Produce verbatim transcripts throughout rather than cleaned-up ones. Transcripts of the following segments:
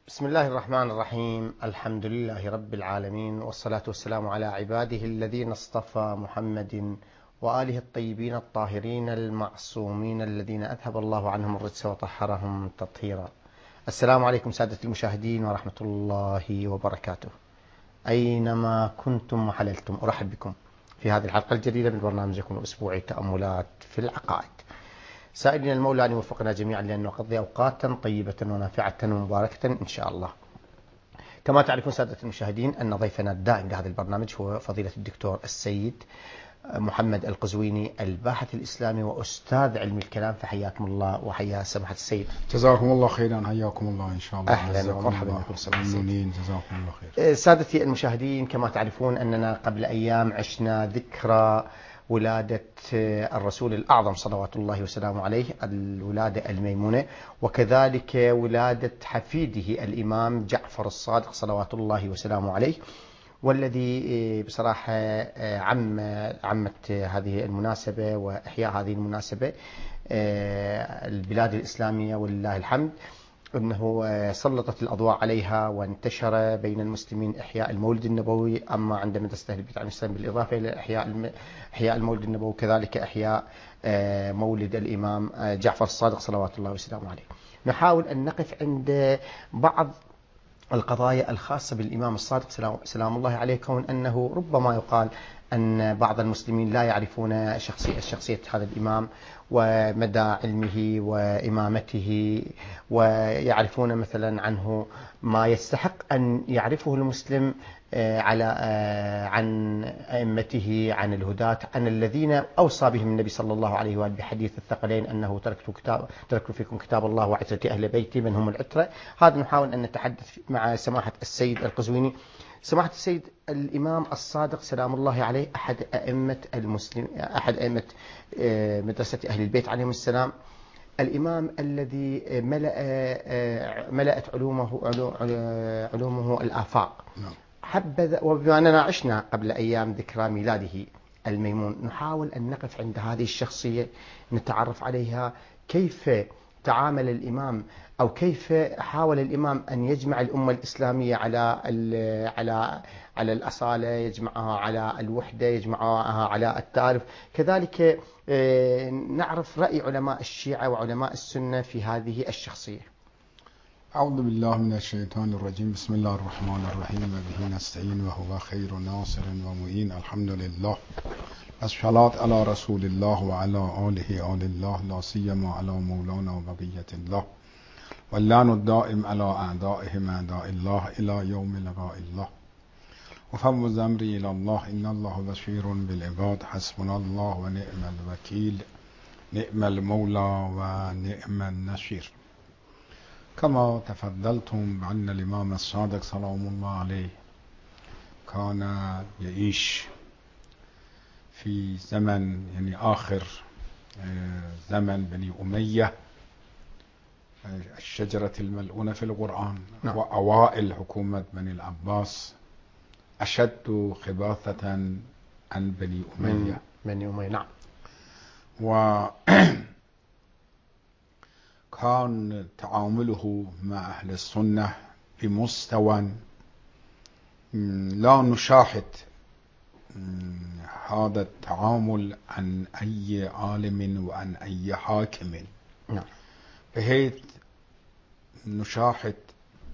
بسم الله الرحمن الرحيم. الحمد لله رب العالمين، والصلاة والسلام على عباده الذين اصطفى، محمد وآله الطيبين الطاهرين المعصومين الذين أذهب الله عنهم الرجس وطهرهم تطهيرا. السلام عليكم سادة المشاهدين ورحمة الله وبركاته، أينما كنتم وحللتم. أرحب بكم في هذه الحلقة الجديدة من برنامجكم الأسبوعي تأملات في العقائد، سائلين المولى أن يوفقنا جميعا لأن نقضي أوقاتا طيبة ونافعة ومباركة إن شاء الله. كما تعرفون سادة المشاهدين أن ضيفنا الدائم لهذا البرنامج هو فضيلة الدكتور السيد محمد القزويني، الباحث الإسلامي وأستاذ علم الكلام، فحياكم الله وحيا سماحة السيد. جزاكم الله خيرا، حياكم الله إن شاء الله. أهلا ومرحبا بكم سماحة السيد. جزاكم الله خير. سادتي المشاهدين، كما تعرفون أننا قبل أيام عشنا ذكرى ولادة الرسول الأعظم صلوات الله وسلامه عليه، الولادة الميمونة، وكذلك ولادة حفيده الإمام جعفر الصادق صلوات الله وسلامه عليه، والذي بصراحة عم عمت هذه المناسبة وإحياء هذه المناسبة البلاد الإسلامية ولله الحمد، أنه سلطت الأضواء عليها وانتشر بين المسلمين إحياء المولد النبوي. أما عند مدرسة أهل البيت عليهم السلام بالإضافة إلى إحياء إحياء المولد النبوي، كذلك إحياء مولد الإمام جعفر الصادق صلوات الله وسلامه عليه. نحاول أن نقف عند بعض القضايا الخاصة بالإمام الصادق سلام الله عليه، كون أنه ربما يقال أن بعض المسلمين لا يعرفون شخصية شخصية هذا الإمام ومدى علمه وإمامته، ويعرفون مثلا عنه ما يستحق أن يعرفه المسلم على عن أئمته، عن الهداة، عن الذين أوصى بهم النبي صلى الله عليه وآله بحديث الثقلين أنه تركت كتاب تركت فيكم كتاب الله وعترة أهل بيتي من هم العترة. هذا نحاول أن نتحدث مع سماحة السيد القزويني. سماحة السيد، الإمام الصادق سلام الله عليه أحد أئمة المسلم أحد أئمة مدرسة أهل البيت عليهم السلام، الإمام الذي ملأ ملأت علومه علومه الآفاق. حبذا، وبما أننا عشنا قبل أيام ذكرى ميلاده الميمون، نحاول أن نقف عند هذه الشخصية، نتعرف عليها، كيف تعامل الإمام أو كيف حاول الإمام أن يجمع الأمة الإسلامية على على على الأصالة، يجمعها على الوحدة، يجمعها على التعارف. كذلك نعرف رأي علماء الشيعة وعلماء السنة في هذه الشخصية. أعوذ بالله من الشيطان الرجيم. بسم الله الرحمن الرحيم، وبه نستعين وهو خير ناصر ومعين. الحمد لله، الصلاة على رسول الله وعلى آله آل الله، لا سيما على مولانا وبقية الله، واللعن الدائم على أعدائهم أعداء الله إلى يوم لقاء الله. وفوض أمري إلى الله، إن الله بشير بالعباد، حسبنا الله ونعم الوكيل، نعم المولى ونعم النصير. كما تفضلتم بأن الإمام الصادق سلام الله عليه كان يعيش في زمن يعني آخر زمن بني أمية، الشجرة الملعونة في القرآن، نعم. وأوائل حكومة بني العباس أشد خباثة عن بني أمية. بني أمية، نعم. وكان تعامله مع أهل السنة بمستوى لا نشاهد هذا التعامل عن أي عالم وعن أي حاكم، نعم. بحيث نشاهد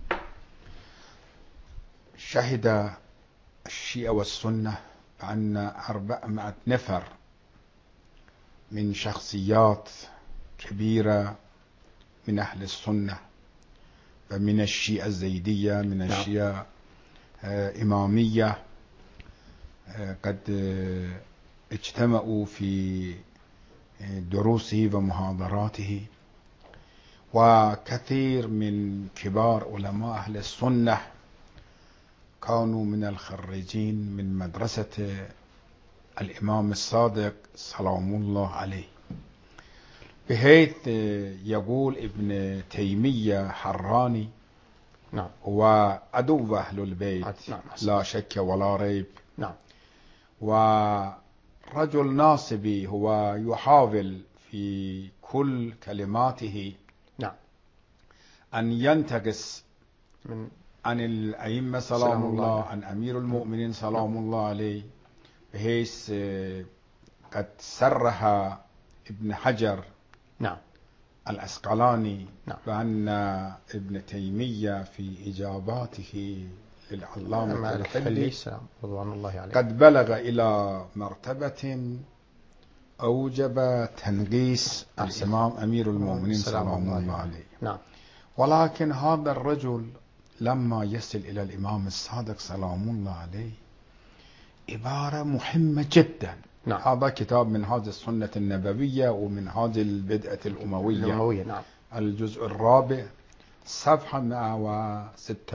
شهد الشيعة والسنة بأن أربعمائة نفر من شخصيات كبيرة من أهل السنة ومن الشيعة الزيدية، من الشيعة إمامية، قد اجتمعوا في دروسه ومحاضراته. وكثير من كبار علماء أهل السنة كانوا من الخريجين من مدرسة الإمام الصادق سلام الله عليه، بحيث يقول ابن تيمية حراني، نعم، وعدو أهل البيت، نعم. لا شك ولا ريب، نعم. ورجل ناصبي، هو يحاول في كل كلماته نعم أن ينتقص من عن الأئمة سلام, سلام الله, الله عن أمير المؤمنين سلام نعم. الله عليه، بحيث قد سرح ابن حجر نعم العسقلاني نعم. بأن ابن تيمية في إجاباته للعلامة الحلي رضوان الله عليه قد بلغ إلى مرتبة أوجب تنقيس الإمام أمير المؤمنين سلام, سلام الله عليه نعم. ولكن هذا الرجل لما يصل إلى الإمام الصادق سلام الله عليه عبارة مهمة جدا. نعم. هذا كتاب من هذه السنة النبوية ومن هذه البدعة الأموية, الأموية. نعم. الجزء الرابع صفحة مئة وستة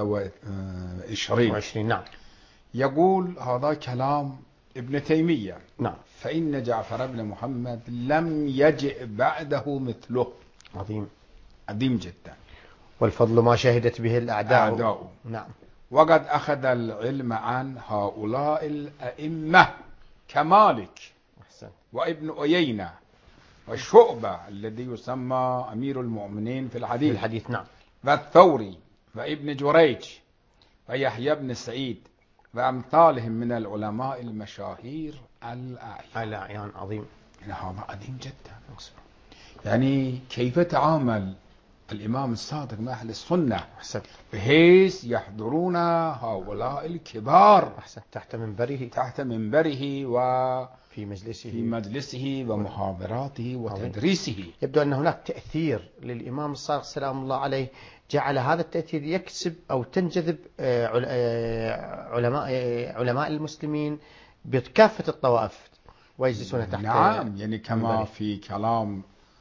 وعشرين. نعم. يقول هذا كلام ابن تيمية. نعم. فإن جعفر بن محمد لم يجئ بعده مثله. عظيم عظيم جدا. والفضل ما شهدت به الأعداء. أعداء. نعم. وقد أخذ العلم عن هؤلاء الأئمة كمالك أحسن. وابن عيينة والشعبة الذي يسمى أمير المؤمنين في الحديث, في الحديث. نعم. والثوري وابن جريج ويحيى بن سعيد وأمثالهم من العلماء المشاهير الأعيان. الأعيان. عظيم. يعني هذا عظيم جدا. يعني كيف تعامل الإمام الصادق مع أهل السنة أحسن. بحيث يحضرون هؤلاء الكبار أحسن. تحت منبره تحت منبره وفي مجلسه في مجلسه ومحاضراته وتدريسه. يبدو أن هناك تأثير للإمام الصادق سلام الله عليه جعل هذا التأثير يكسب أو تنجذب علماء علماء المسلمين بكافة الطوائف ويجلسون تحت. نعم. يعني كما منبره. في كلام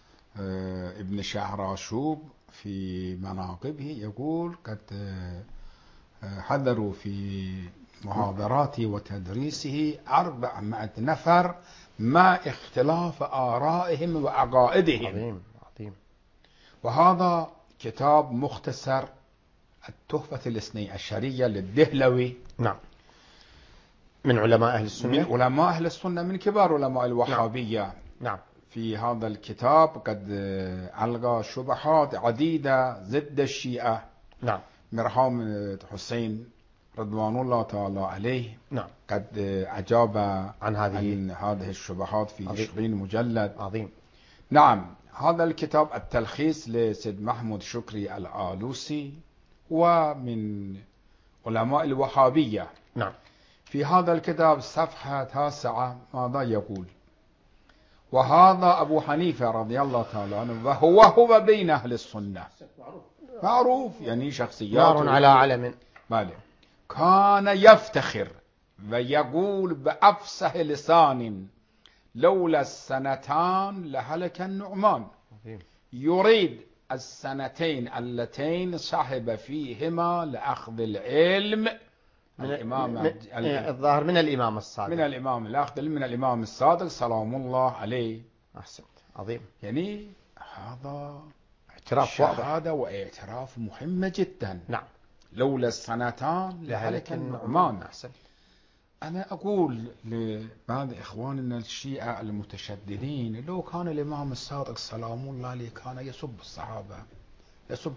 ابن شهراشوب في مناقبه يقول قد حضروا في محاضراته وتدريسه أربعمائة نفر مع اختلاف آرائهم وعقائدهم. عظيم. عظيم. وهذا كتاب مختصر التحفة الاثني عشرية للدهلوي. نعم. من علماء أهل السنة. من علماء أهل السنة من كبار علماء الوهابية. نعم. نعم. في هذا الكتاب قد ألغى شبهات عديدة ضد الشيعة. نعم. مرحوم حسين رضوان الله تعالى عليه. نعم. قد أجاب عن هذه عن هذه الشبهات في عظيم. عشرين مجلد. عظيم. نعم. هذا الكتاب التلخيص لسيد محمود شكري الآلوسي ومن علماء الوهابية. نعم. في هذا الكتاب صفحة تاسعة ماذا يقول؟ وهذا أبو حنيفة رضي الله تعالى عنه وهو هو بين أهل السنة معروف، يعني شخصيات نار على علم. ماله. كان يفتخر ويقول بأفصح لسان لولا السنتان لهلك النعمان. يريد السنتين اللتين صاحب فيهما لأخذ العلم من الإمام الظاهر من الإمام الصادق من الإمام الأخذ من الإمام الصادق سلام الله عليه. أحسنت. عظيم. يعني هذا اعتراف واضح. شهادة واعتراف مهمة جدا. نعم. لولا السنتان لهلك النعمان. أحسن. أنا أقول لبعض إخواننا الشيعة المتشددين لو كان الإمام الصادق سلام الله عليه كان يسب الصحابة يسب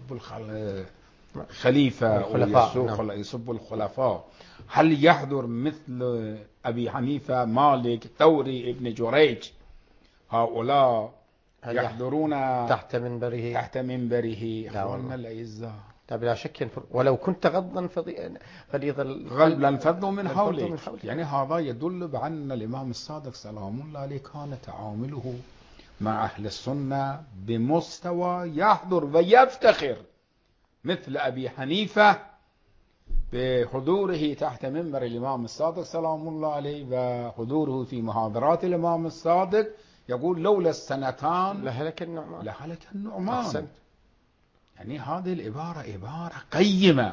الخليفة والخلفاء. يسب الخلفاء، هل يحضر مثل أبي حنيفة مالك ثوري ابن جريج هؤلاء يحضرون تحت منبره تحت منبره إخواننا الأعزاء؟ بلا شك ولو كنت غضا غليظ القلب لانفضوا من حولك. يعني هذا يدل بأن الإمام الصادق سلام الله عليه كان تعامله مع أهل السنة بمستوى يحضر ويفتخر مثل أبي حنيفة بحضوره تحت منبر الإمام الصادق سلام الله عليه وحضوره في محاضرات الإمام الصادق. يقول لولا السنتان لهلك النعمان لهلك النعمان. أحسنت. يعني هذه العبارة عبارة قيمة،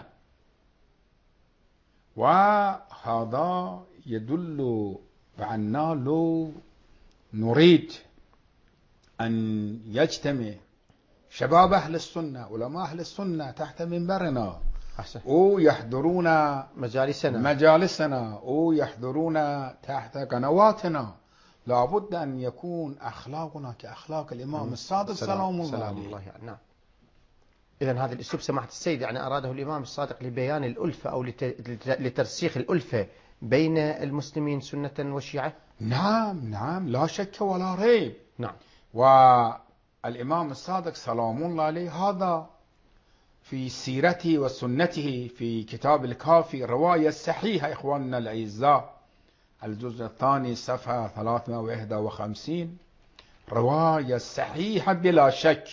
وهذا يدل بأننا لو نريد أن يجتمع شباب أهل السنة علماء أهل السنة تحت منبرنا ويحضرون مجالسنا مجالسنا ويحضرون تحت قنواتنا لابد أن يكون أخلاقنا كأخلاق الإمام الصادق سلام الله عليه. نعم. إذن هذا الأسلوب سماحة السيد يعني أراده الإمام الصادق لبيان الألفة أو لترسيخ الألفة بين المسلمين سنة وشيعة. نعم نعم لا شك ولا ريب. نعم. والإمام الصادق سلام الله عليه هذا في سيرته وسنته في كتاب الكافي رواية صحيحة إخواننا الأعزاء الجزء الثاني صفحة ثلاثمائة وواحد وخمسين رواية صحيحة بلا شك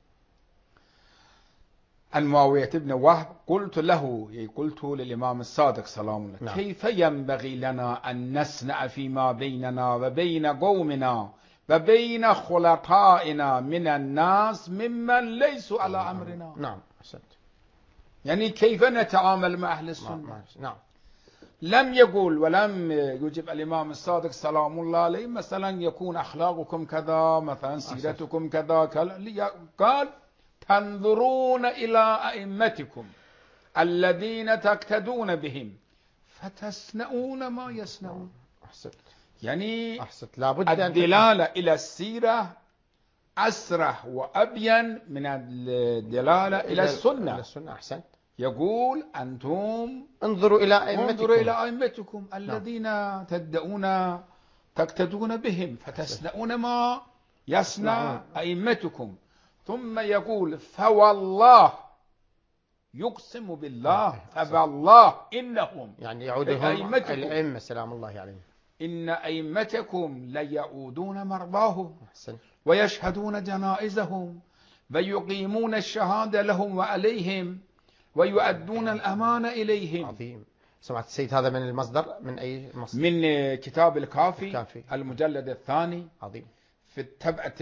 عن معاوية بن وهب قلت له قلت للإمام الصادق سلام الله نعم. كيف ينبغي لنا أن نصنع فيما بيننا وبين قومنا وبين خلطائنا من الناس ممن ليسوا على أمرنا. نعم أحسنت. يعني كيف نتعامل مع أهل السنة. نعم. لم يقول ولم يجب الإمام الصادق سلام الله عليه مثلا يكون أخلاقكم كذا مثلا سيرتكم كذا كذا. قال تنظرون إلى أئمتكم الذين تقتدون بهم فتصنعون ما يصنعون. أحسنت. يعني أحسنت. لابد الدلالة إلى السيرة أسرح وأبين من الدلالة إلى السنة. السنة. أحسنت. يقول أنتم انظروا إلى أئمتكم انظروا إلى أئمتكم الذين نعم. تدعون تقتدون بهم فتسنعون ما يصنع أئمتكم. ثم يقول فوالله يقسم بالله فوالله إنهم يعني يعودهم الأئمة سلام الله عليهم إن أئمتكم ليعودون مرضاهم أحسن. ويشهدون جنائزهم ويقيمون الشهادة لهم وعليهم ويؤدون الأمانة إليهم. عظيم. سمعت السيد هذا من المصدر من أي مصدر؟ من كتاب الكافي, الكافي. المجلد الثاني. عظيم. في التبعة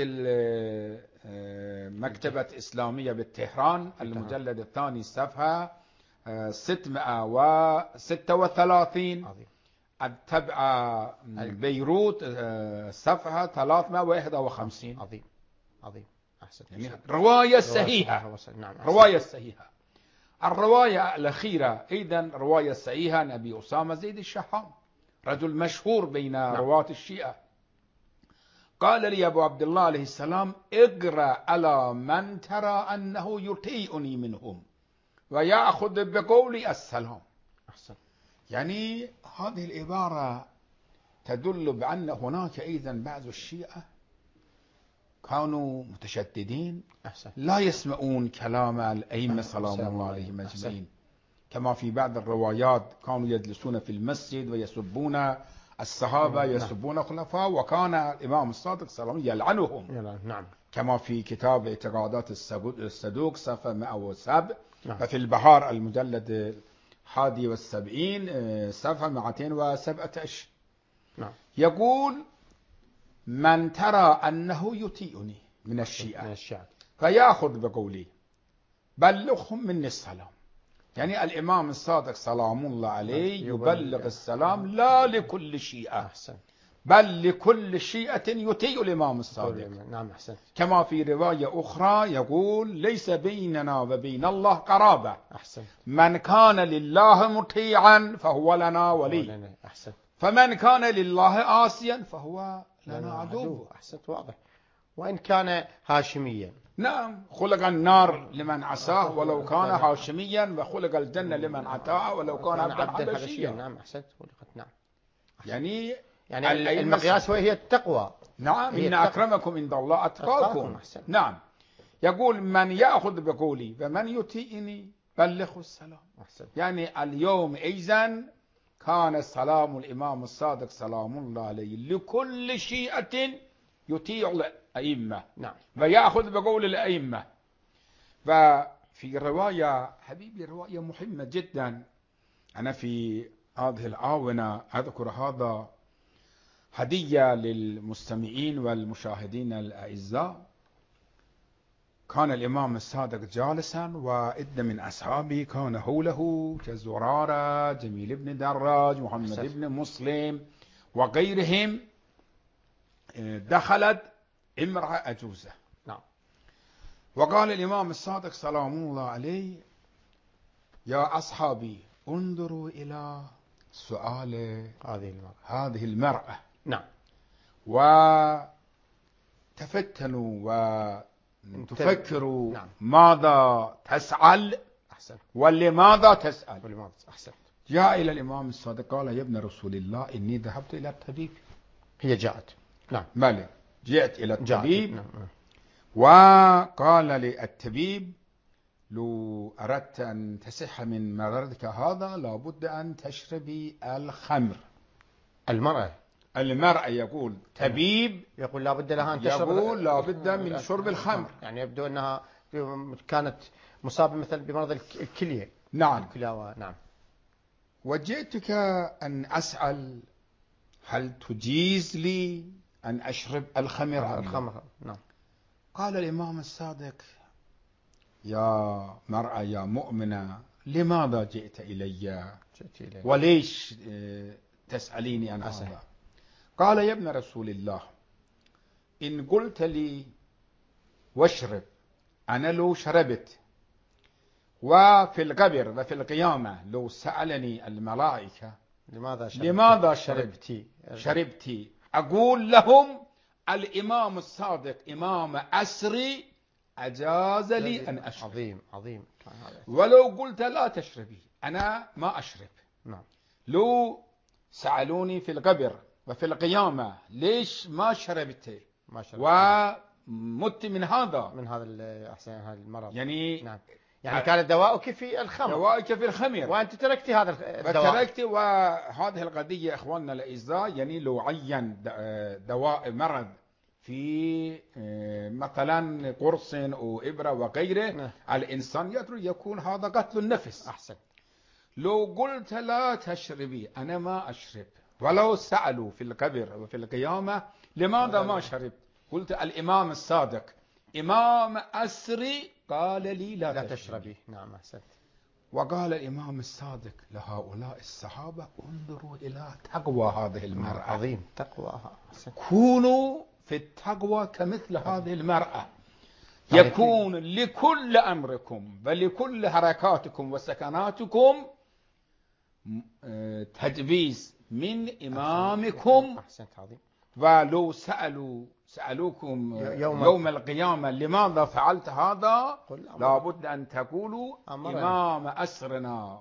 مكتبة إسلامية بالتهران المجلد الثاني صفحة ستمائة وستة وثلاثين. عظيم. التبعة بيروت صفحة ثلاثمائة وواحد وخمسين. عظيم. عظيم. أحسن. يعني رواية صحيحة. نعم. رواية صحيحة. الرواية الأخيرة أيضا رواية صحيحة عن أبي أسامة زيد الشحام رجل مشهور بين نعم. رواة الشيعة. قال لي أبو عبد الله عليه السلام اقرأ على من ترى أنه يطيعني منهم ويأخذ بقولي السلام. أحسن. يعني هذه العبارة تدل بأن هناك أيضا بعض الشيعة كانوا متشددين. أحسن. لا يسمعون كلام الأئمة سلام الله عليهم أجمعين. كما في بعض الروايات كانوا يجلسون في المسجد ويسبون الصحابة يسبون الخلفاء وكان الإمام الصادق سلام الله يلعنهم. نعم. كما في كتاب اعتقادات الصدوق صفحة مئة وسبعة. نعم. وفي البحار المجلد الحادي والسبعين صفحة مئتين وسبعة عشر. نعم. يقول من ترى أنه يطيعني من الشيعة من الشيعة فيأخذ بقولي بلغهم مني السلام. يعني الإمام الصادق سلام الله عليه يبلغ السلام لا لكل شيعة أحسن. بل لكل شيعة يطيع الإمام الصادق. نعم. أحسن. كما في رواية أخرى يقول ليس بيننا وبين الله قرابة. أحسن. من كان لله مطيعا فهو لنا ولي. أحسن. فمن كان لله عاصيا فهو لنا عدو. أحسنت. واضح. وإن كان هاشميا. نعم. خلق النار لمن عصاه ولو كان هاشميا وخلق الجنة لمن عطاه ولو كان عبدا حبشيا. نعم. أحسنت. خلقت. نعم. يعني يعني المقياس وهي التقوى. نعم. إن أكرمكم عند الله أتقاكم. نعم. يقول من يأخذ بقولي ومن يطيعني بلغه السلام. أحسن. يعني اليوم إذن كان سلام الإمام الصادق سلام الله عليه لكل شيعة يطيع الأئمة. نعم. ويأخذ بقول الأئمة. وفي رواية حبيبي رواية مهمة جدا أنا في هذه الآونة أذكر هذا هدية للمستمعين والمشاهدين الأعزاء. كان الإمام الصادق جالسا وعدة من أصحابه كان حوله كزرارة جميل بن دراج محمد بن مسلم وغيرهم. دخلت امرأة أجوزة. نعم. وقال الإمام الصادق سلام الله عليه يا أصحابي انظروا إلى سؤال هذه المرأة. هذه المرأة. نعم. وتفتنوا تفكر نعم. ماذا تسأل أحسن ولماذا تسأل. ولماذا أحسن. جاء إلى الإمام الصادق قال يا ابن رسول الله إني ذهبت إلى الطبيب. هي جاءت نعم مالك جئت إلى الطبيب نعم. وقال للطبيب لو أردت أن تصح من مرضك هذا لابد أن تشربي الخمر. المرأة المرأة يقول طبيب يقول لابد لها أن تشرب، يقول لابد من شرب الخمر. يعني يبدو أنها كانت مصابة مثلا بمرض الكلية. نعم الكلاوة. نعم. وجئتك أن أسأل هل تجيز لي أن أشرب الخمر؟ الخمر. نعم. قال الإمام الصادق يا مرأة يا مؤمنة لماذا جئت إلي جئت إلي وليش تسأليني عن هذا؟ قال يا ابن رسول الله إن قلت لي واشرب أنا لو شربت وفي القبر وفي القيامة لو سألني الملائكة لماذا شربت لماذا شربتي شربتي أقول لهم الإمام الصادق إمام أسري أجاز لي أن أشرب. عظيم عظيم. ولو قلت لا تشربي أنا ما أشرب. نعم. لو سألوني في القبر وفي القيامة ليش ما شربت ما شربت ومت من هذا من هذا أحسن هذا المرض. يعني نعم. يعني كان دواؤك في الخمر. دواؤك في الخمر وأنت تركت هذا الدواء. فتركت. وهذه القضية إخواننا الأعزاء يعني لو عين دواء مرض في مثلا قرص أو إبرة وغيره نعم. الإنسان يدري يكون هذا قتل النفس. أحسن. لو قلت لا تشربي أنا ما أشرب. ولو سألوا في القبر وفي القيامة لماذا ما شربت قلت الإمام الصادق إمام أسري قال لي لا, لا تشربي. نعم أحسنت. وقال الإمام الصادق لهؤلاء الصحابة انظروا إلى تقوى هذه المرأة. عظيم تقواها. كونوا في التقوى كمثل هذه المرأة. يكون لكل أمركم ولكل حركاتكم وسكناتكم تجويز من إمامكم. أحسنت. عظيم. ولو سألوا سألوكم يوم, يوم القيامة لماذا فعلت هذا لابد أن تقولوا أمرنا. إمام أسرنا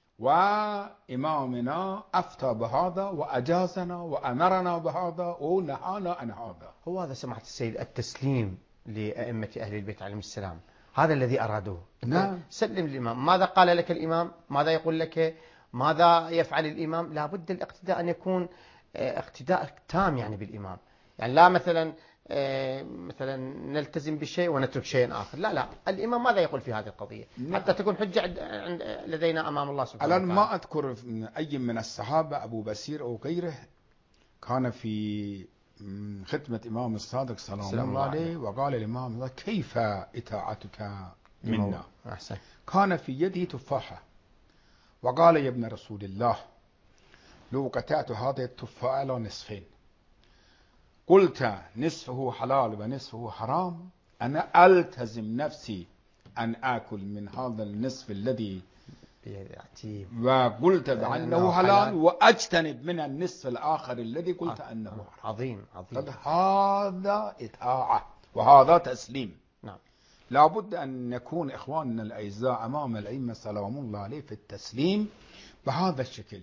وإمامنا أفتى بهذا وأجازنا وأمرنا بهذا ونهانا عن هذا. هو هذا سمعت السيد التسليم لأئمة أهل البيت عليهم السلام، هذا الذي أرادوه. نعم. سلم الإمام، ماذا قال لك الإمام، ماذا يقول لك، ماذا يفعل الإمام. لابد الاقتداء أن يكون اقتداء تام يعني بالإمام، يعني لا مثلا مثلا نلتزم بشيء ونترك شيء آخر. لا لا، الإمام ماذا يقول في هذه القضية حتى تكون حجة لدينا أمام الله سبحانه وتعالى. الآن ما أذكر أي من الصحابة أبو بصير أو غيره كان في خدمة إمام الصادق صلى الله عليه وقال الإمام كيف إطاعتك منا. أحسن. كان في يده تفاحة وقال يا ابن رسول الله لو قطعت هذه التفاحة إلى نصفين قلت نصفه حلال ونصفه حرام أنا ألتزم نفسي أن آكل من هذا النصف الذي وقلت بأنه حلال وأجتنب من النصف الآخر الذي قلت أنه حرام. عظيم عظيم. هذا إطاعة وهذا تسليم. نعم. لابد أن نكون إخواننا الأعزاء أمام الأئمة سلام الله عليه في التسليم بهذا الشكل.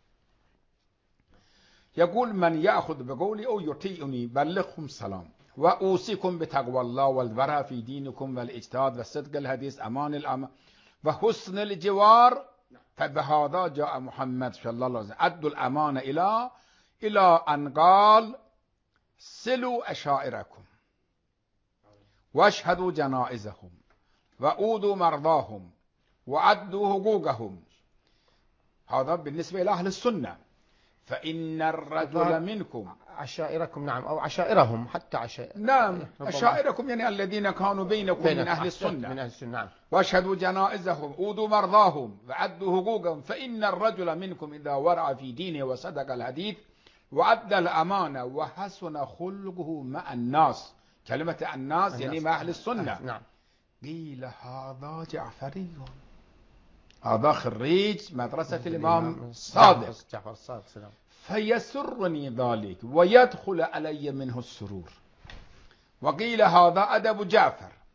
يقول من يأخذ بقولي أو يطيعني بلغهم سلام وأوصيكم بتقوى الله والورع في دينكم والاجتهاد والصدق الحديث أمان الأمان وحسن الجوار. فبهذا جاء محمد صلى الله عليه وسلم أدوا الأمانة إلى إلى أن قال سلوا أشائركم واشهدوا جنائزهم وأودوا مرضاهم وعدوا حقوقهم. هذا بالنسبة إلى أهل السنة. فإن الرجل منكم عشائركم. نعم. أو عشائرهم حتى عشائر. نعم. عشائركم يعني الذين كانوا بينكم من أهل السنة. من أهل السنة. نعم. واشهدوا جنائزهم أودوا مرضاهم وعدوا حقوقهم. فإن الرجل منكم إذا ورع في دينه وصدق الحديث وأدى الأمانة وحسن خلقه مع الناس. كلمة الناس يعني مع أهل السنة. نعم. قيل هذا جعفري هذا خريج مدرسة الإمام الصادق جعفر الصادق سلام. فيسرني ذلك ويدخل علي منه السرور. وقيل هذا أدب جعفر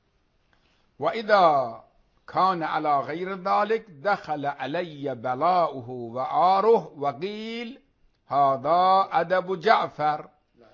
وإذا كان على غير ذلك دخل علي بلاؤه وآره وقيل هذا أدب جعفر.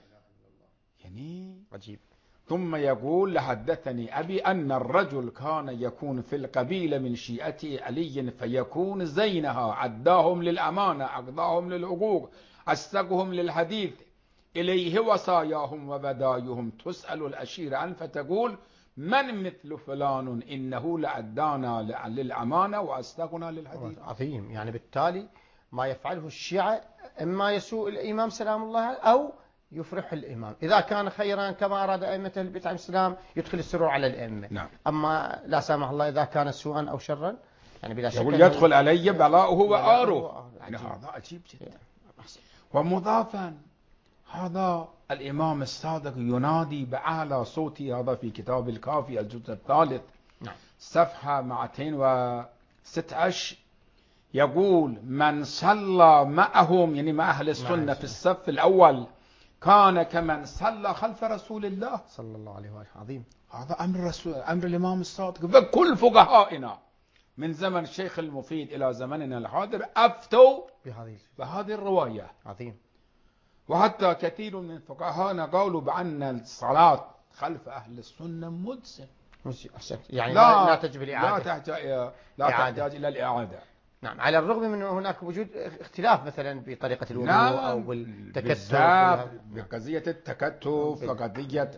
يعني عجيب. ثم يقول لحدثني أبي أن الرجل كان يكون في القبيلة من شيئة علي فيكون زينها، عداهم للأمانة، أقضاهم للحقوق، أسقهم للحديث، إليه وصاياهم وبدايهم، تسأل الأشير عنه فتقول من مثل فلان إنه لعدانا للأمانة وأسقنا للحديث. عظيم. يعني بالتالي ما يفعله الشيعة إما يسوء الإمام سلام الله أو يفرح الإمام. إذا كان خيرا كما أراد أئمة البيت عليهم السلام يدخل السرور على الأئمة. نعم. أما لا سامح الله إذا كان سوءا أو شرا يعني بلا شك يقول يدخل علي بلاؤه وآره. وآره. يعني هذا عجيب جدا. ومضافا هذا الإمام الصادق ينادي بأعلى صوتي، هذا في كتاب الكافي الجزء الثالث نعم. صفحة مئتين وستة عشر يقول من صلى معهم يعني مع أهل السنة في الصف الأول كان كمن صلى خلف رسول الله صلى الله عليه وآله. عظيم. هذا أمر رسول أمر الإمام الصادق. فكل فقهائنا من زمن الشيخ المفيد إلى زمننا الحاضر أفتوا بهذه بهذه الرواية. عظيم. وحتى كثير من فقهائنا قالوا بأن الصلاة خلف أهل السنة مجزئة، يعني لا, لا تجب الإعادة، لا تحتاج لا تحتاج إلى الإعادة. نعم. على الرغم من هناك وجود اختلاف مثلا بطريقة الوضوء نعم. أو بالتكتف بقضية التكتف وقضية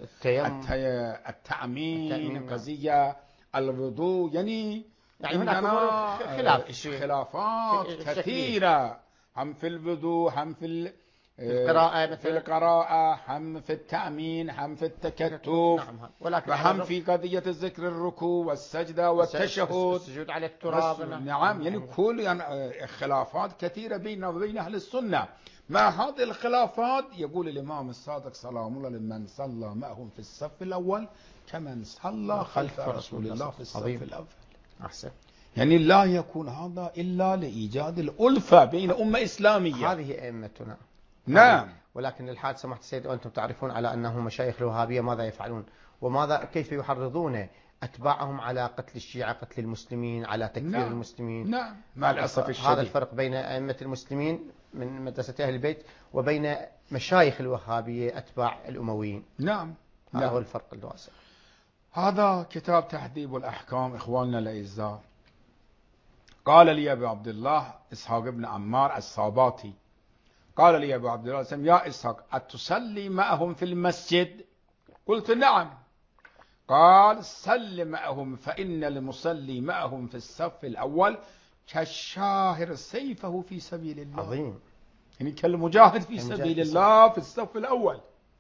التأمين، قضية الوضوء، يعني يعني هناك خلاف خلافات كثيرة، هم في الوضوء، هم في القراءة مثلا، في القراءة، هم في التأمين، هم في التكتف. نعم. ولكن وهم في قضية الذكر الركوع والسجدة والتشهد، السجود على التراب. نعم. نعم. يعني كل يعني خلافات كثيرة بيننا وبين أهل السنة. مع هذه الخلافات يقول الإمام الصادق سلام الله لمن صلى معهم في الصف الأول كمن صلى خلف رسول الله في الصف الأول. أحسن. يعني لا يكون هذا إلا لإيجاد الألفة بين أمة إسلامية. هذه أئمتنا. نعم. ولكن الحال سمحت السيد وأنتم تعرفون على أنهم مشايخ الوهابية ماذا يفعلون وماذا كيف يحرضون أتباعهم على قتل الشيعة، قتل المسلمين، على تكفير نعم. المسلمين. نعم. مع الأسف الشديد هذا الفرق بين أئمة المسلمين من مدرسة أهل البيت وبين مشايخ الوهابية أتباع الأمويين. نعم. هذا نعم. هو الفرق الواسع. هذا كتاب تهذيب الأحكام إخواننا الأعزاء. قال لي أبو عبد الله إسحاق بن عمار الصاباتي، قال لي أبو عبد الله يا إسحاق أتصلي معهم في المسجد؟ قلت نعم. قال صل معهم فإن المصلي معهم في الصف الأول كالشاهر سيفه في سبيل الله. عظيم. يعني كالمجاهد في سبيل الله في الصف الأول.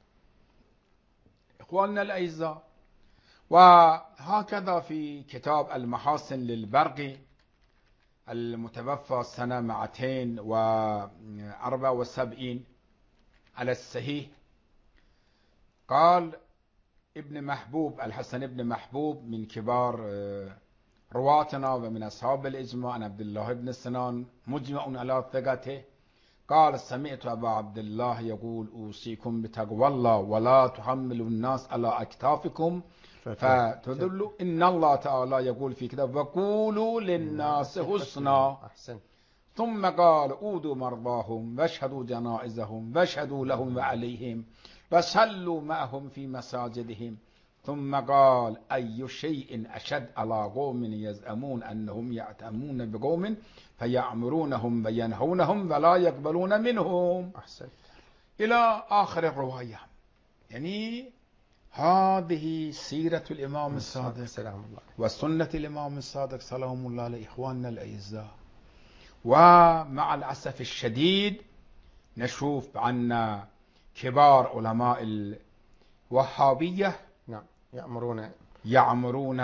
إخواننا الأعزاء، وهكذا في كتاب المحاسن للبرقي المتوفى سنة مئتين وأربعة وسبعين على الصحيح، قال ابن محبوب الحسن ابن محبوب من كبار رواتنا ومن أصحاب الإجماع عن عبد الله بن سنان مجمع على ثقته، قال سمعت أبا عبد الله يقول أوصيكم بتقوى الله ولا تحملوا الناس على أكتافكم فتذلوا. إن الله تعالى يقول في كتاب وقولوا للناس حسنا. ثم قال أودوا مرضاهم واشهدوا جنائزهم واشهدوا لهم وعليهم وصلوا معهم في مساجدهم. ثم قال أي شيء أشد على قوم يزعمون أنهم يأتمون بقوم فيأمرونهم وينهونهم ولا يقبلون منهم. أحسن. إلى آخر الرواية. يعني هذه سيرة الإمام الصادق سلام الله وسنة الإمام الصادق سلام الله لإخواننا الأعزاء. ومع الأسف الشديد نشوف عنا كبار علماء الوهابية نعم يأمرون يعمرون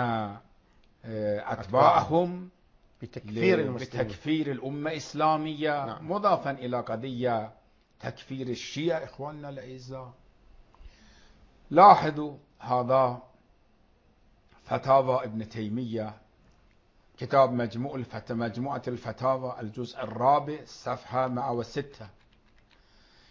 أتباعهم بتكفير المسلمين بتكفير الأمة الإسلامية. نعم. مضافا إلى قضية تكفير الشيعة. إخواننا الأعزاء لاحظوا هذا فتاوى ابن تيمية، كتاب مجموع الفتاوى مجموعة الفتاوى الجزء الرابع صفحة مئة وستة،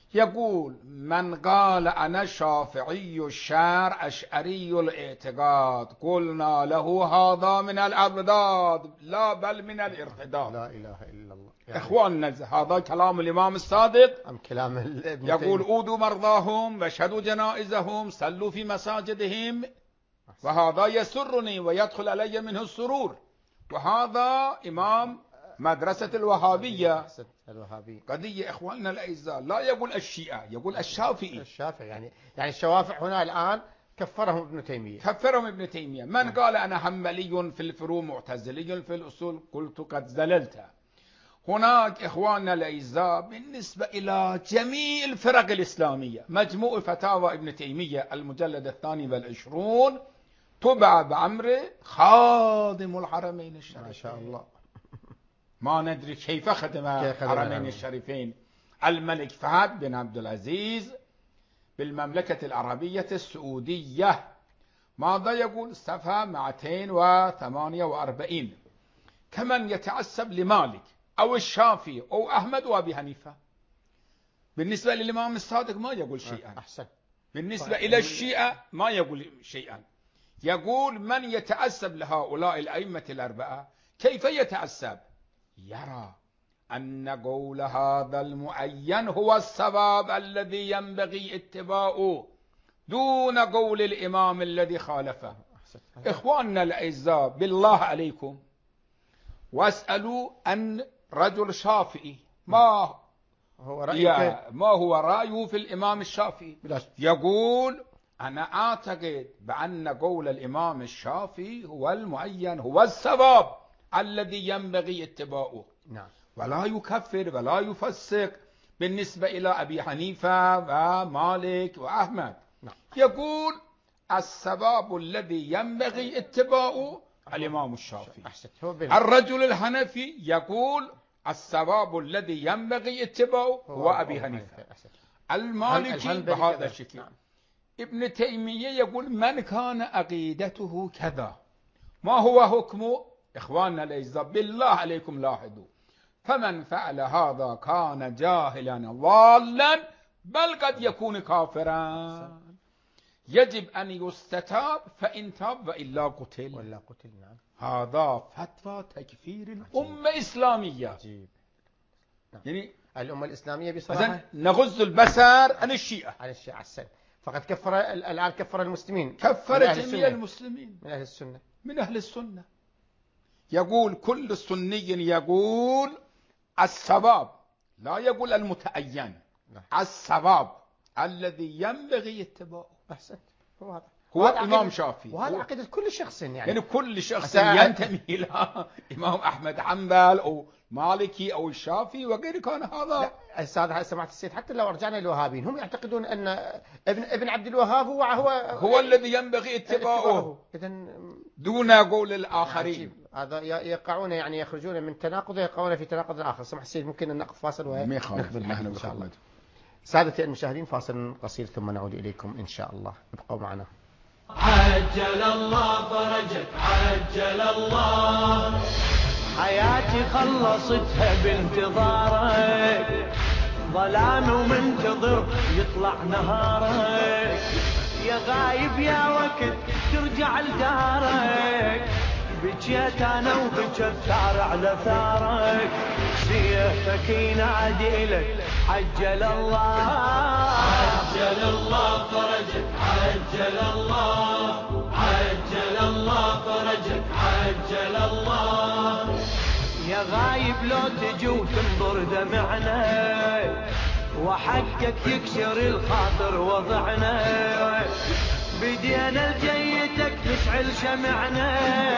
يقول من قال أنا شافعي الشعر أشعري الاعتقاد قلنا له هذا من الأضداد لا بل من الارتداد. لا إله إلا الله. يعني إخواننا هذا كلام الإمام الصادق أم كلام ابن يقول تيمية؟ أودوا مرضاهم واشهدوا جنائزهم صلوا في مساجدهم، وهذا يسرني ويدخل علي منه السرور. وهذا إمام مدرسة الوهابية. الوهابية قضية إخواننا الأعزاء لا يقول الشيعة، يقول الشافعي. الشافعي يعني يعني الشوافع هنا الآن كفرهم ابن تيمية. كفرهم ابن تيمية. من قال أنا حنبلي في الفروع معتزلي في الأصول قلت قد زللت. هناك إخواننا الأعزاء بالنسبة إلى جميع الفرق الإسلامية مجموع فتاوى ابن تيمية المجلد الثاني والعشرون طبع بعمر خادم الحرمين الشريفين. ما شاء الله. ما ندري كيف خدم الحرمين الشريفين الملك فهد بن عبد العزيز بالمملكة العربية السعودية. ماذا يقول؟ صفحة مئتين وثمانية وأربعين. كمن يتعصب لمالك أو الشافعي أو أحمد وأبي حنيفة. بالنسبة للإمام الصادق ما يقول شيئا. أحسن. بالنسبة إلى الشيعة ما يقول شيئا. يقول من يتعصب لهؤلاء الأئمة الأربعة كيف يتعصب؟ يرى أن قول هذا المعين هو الصواب الذي ينبغي اتباعه دون قول الإمام الذي خالفه. إخواننا الأعزاء بالله عليكم واسألوا أن رجل شافعي ما هو رأيه ما هو رأيه في الإمام الشافعي. يقول أنا أعتقد بأن قول الإمام الشافعي هو المعين هو الصواب الذي ينبغي اتباعه. نعم. ولا يكفر ولا يفسق بالنسبة إلى أبي حنيفة ومالك وأحمد. نعم. يقول السباب الذي ينبغي اتباعه الإمام الشافعي. الرجل الحنفي يقول السباب الذي ينبغي اتباعه هو أبي حنيفة. المالكي بهذا الشكل. نعم. ابن تيمية يقول من كان عقيدته كذا ما هو حكمه؟ إخواننا الأعزاء بالله عليكم لاحظوا فمن فعل هذا كان جاهلا ضالا بل قد يكون كافرا. يجب أن يستتاب فإن تاب وإلا قتل. ولا قتل. نعم. هذا فتوى تكفير الأمة الإسلامية. عجيب. نعم. يعني الأمة الإسلامية بصراحة نغض البصر عن الشيعة. عن الشيعة السن. فقد كفر الآن كفر المسلمين. كفر جميع المسلمين من أهل السنة. من أهل السنة. يقول كل سني يقول الصواب لا يقول المتعين. الصواب الذي ينبغي اتباعه. أحسنت. هو هذا هو الإمام شافعي. وهذا عقيدة كل شخص يعني. يعني كل شخص ينتمي إلى إمام أحمد حنبل أو مالكي أو الشافعي وغيره كان هذا. أستاذ سمعت السيد حتى لو رجعنا للوهابيين هم يعتقدون أن ابن ابن عبد الوهاب هو هو هو الذي ينبغي اتباعه دون قول الآخرين. هذا يقعون يعني يخرجون من تناقض يقعون في تناقض آخر. سمح السيد ممكن أن نقف فاصل ونقبل إن شاء الله. سادتي المشاهدين فاصل قصير ثم نعود إليكم إن شاء الله. ابقوا معنا. عجل الله فرجك عجل الله حياتي خلصتها بانتظارك ظلام ومنتظر يطلع نهارك يا غايب يا وقت ترجع لدارك بجيت انا وبجت ثار على ثارك سيفك ينادي لك عجل الله عجل الله فرجك عجل الله عجل الله فرجك عجل الله يا غايب لو تجي وتنظر دمعنا وحقك يكسر الخاطر وضعنا بدينا لجيتك نشعل شمعنا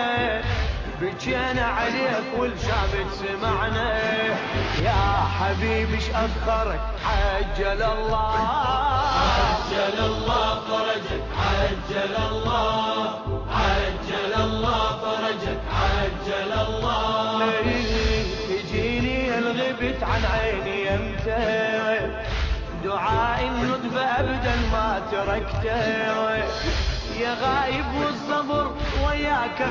بجينا عليك والشام سمعنا يا حبيبي ايش اخرك عجل الله عجل الله فرجك عجل الله عجل الله فرجك عجل الله تجيني الغبت عن عيني يمتى دعاء الندب ابدا ما تركته يا غايب والصبر وياك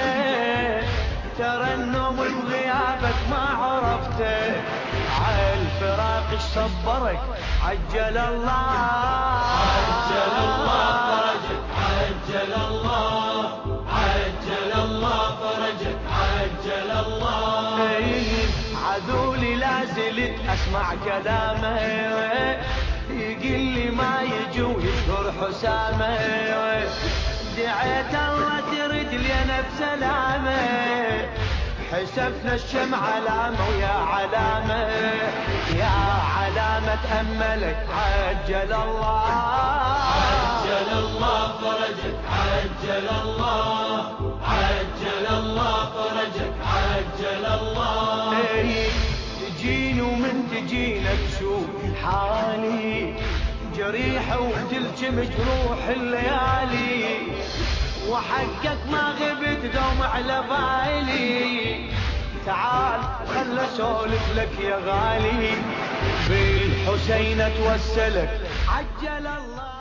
اخذته ترى النوم بغيابك ما عرفته عال الفراق صبرك عجل الله عجل الله فرجك عجل الله عجل الله فرجك عجل الله. عذولي لا زلت اسمع كلامه يقول لي ما يجي ويذكر حسامه دعيت الله ترد لنا بسلامه حسفنا الشمع علامه ويا علامه يا علامه املك عجل الله عجل الله فرجك عجل الله عجل الله فرجك عجل الله. تجيني ومن تجينا تشوف حالي جريحة وتلجم جروح الليالي وحقك ما غبت دوم على بالي تعال خل اسولف لك يا غالي بالحسين اتوسلك عجل الله.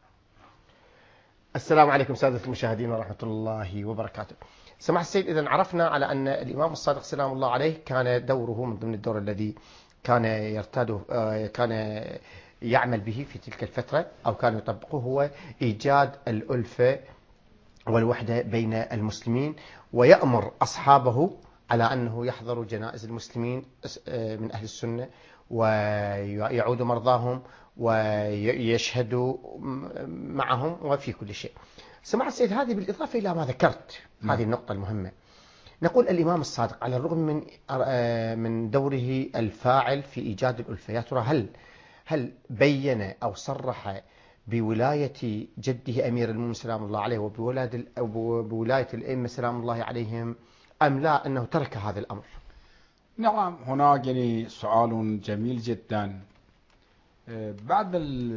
السلام عليكم سادة المشاهدين ورحمة الله وبركاته. سماحة السيد، إذن عرفنا على أن الإمام الصادق سلام الله عليه كان دوره من ضمن الدور الذي كان يرتاده كان يعمل به في تلك الفترة أو كان يطبقه هو إيجاد الألفة والوحدة بين المسلمين ويأمر أصحابه على أنه يحضروا جنائز المسلمين من أهل السنة ويعودوا مرضاهم ويشهدوا معهم وفي كل شيء. سماحة السيد، هذه بالإضافة إلى ما ذكرت م. هذه النقطة المهمة، نقول الإمام الصادق على الرغم من من دوره الفاعل في إيجاد الألفة، يا ترى هل هل بين أو صرح بولاية جده أمير المؤمنين سلام الله عليه وبولاد بولاية الأئمة سلام الله عليهم أم لا أنه ترك هذا الأمر؟ نعم، هناك يعني سؤال جميل جدا. بعض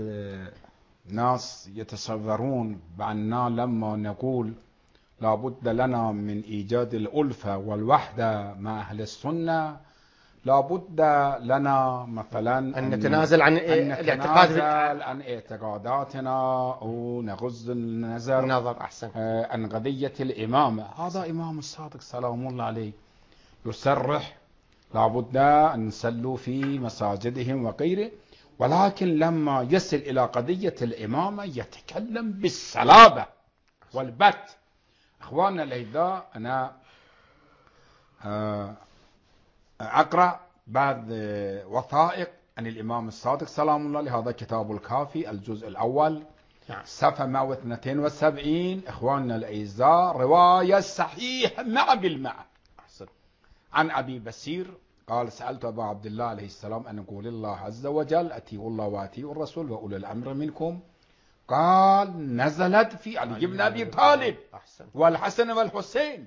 الناس يتصورون بأننا لما نقول لابد لنا من إيجاد الألفة والوحدة مع أهل السنة لابد لنا مثلا أن نتنازل عن الاعتقاد عن اعتقاداتنا أو نغض النظر النظر أحسن عن قضية الإمامة. هذا إمام الصادق سلام الله عليه يصرح لابد أن نصلوا في مساجدهم وغيره، ولكن لما يصل إلى قضية الإمامة يتكلم بالصلابة والبت. أخواننا الأعزاء، أنا أقرأ بعض وثائق عن الإمام الصادق سلام الله عليه. هذا كتاب الكافي الجزء الأول صفحة مئة واثنين وسبعين. إخواننا الأعزاء، رواية صحيحة مع بالمع عن أبي بصير قال: سألت أبا عبد الله عليه السلام أن يقول الله عز وجل أتيوا الله وأتيوا الرسول وأولي الأمر منكم. قال: نزلت في علي بن أبي طالب والحسن والحسين.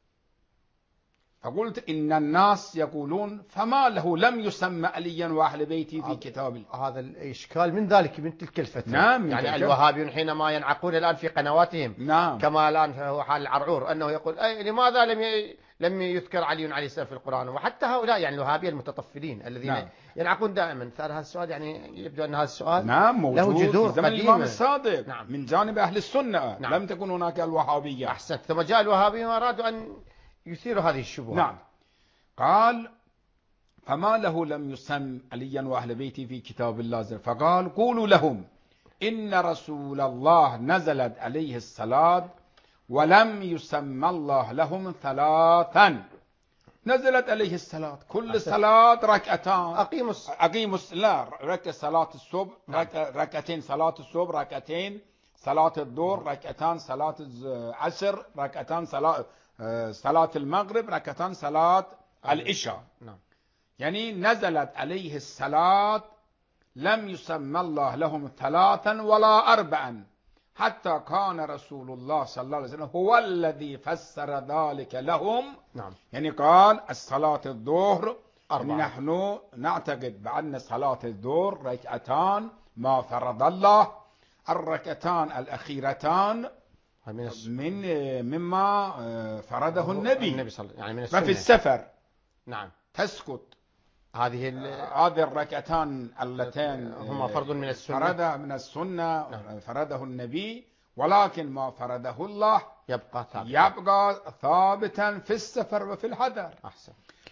فقلت: إن الناس يقولون فما له لم يسمى عليا وأهل بيتي في كتاب. هذا الإشكال من ذلك من تلك الفترة. نعم، يعني الوهابيون حينما ينعقون الآن في قنواتهم نعم. كما الآن هو حال العرعور أنه يقول أي لماذا لم ي... لم يذكر علي عليه السلام في القرآن، وحتى هؤلاء يعني الوهابية المتطفلين الذين نعم. ينعقون دائما. فهذا السؤال يعني يبدو أن هذا السؤال نعم موجود له جذور في زمن الإمام الصادق نعم. من جانب أهل السنة نعم. لم تكن هناك الوهابية. أحسنت. ثم جاء الوهابيون وأرادوا أن يثيروا هذه الشبهة. نعم. قال: فما له لم يسم عليا وأهل بيتي في كتاب الله. فقال: قولوا لهم إن رسول الله نزلت عليه الصلاة ولم يسمى الله لهم ثلاثا. نزلت عليه الصلاة، كل صلاة ركعتان. أقيموا أقيموا لا ركعة صلاة الصبح، ركعتين صلاة الصبح، ركعتين صلاة الظهر، ركعتان صلاة العصر، ركعتان صلاة صلاة المغرب، ركعتان صلاة العشاء. نعم. يعني نزلت عليه الصلاة لم يسمى الله لهم ثلاثا ولا أربعا، حتى كان رسول الله صلى الله عليه وسلم هو الذي فسر ذلك لهم. نعم. يعني قال: الصلاة الظهر أربعة. نحن نعتقد بأن صلاة الظهر ركعتان ما فرض الله، الركعتان الأخيرتان من مما فرضه النبي, النبي صلى الله عليه وسلم. ففي السفر نعم تسكت هذه هذه الركعتان اللتين هما فرض من السنة، فرضها من السنة نعم. فرضه النبي، ولكن ما فرضه الله يبقى ثابتا يبقى ثابتا في السفر وفي الحضر. أحسن.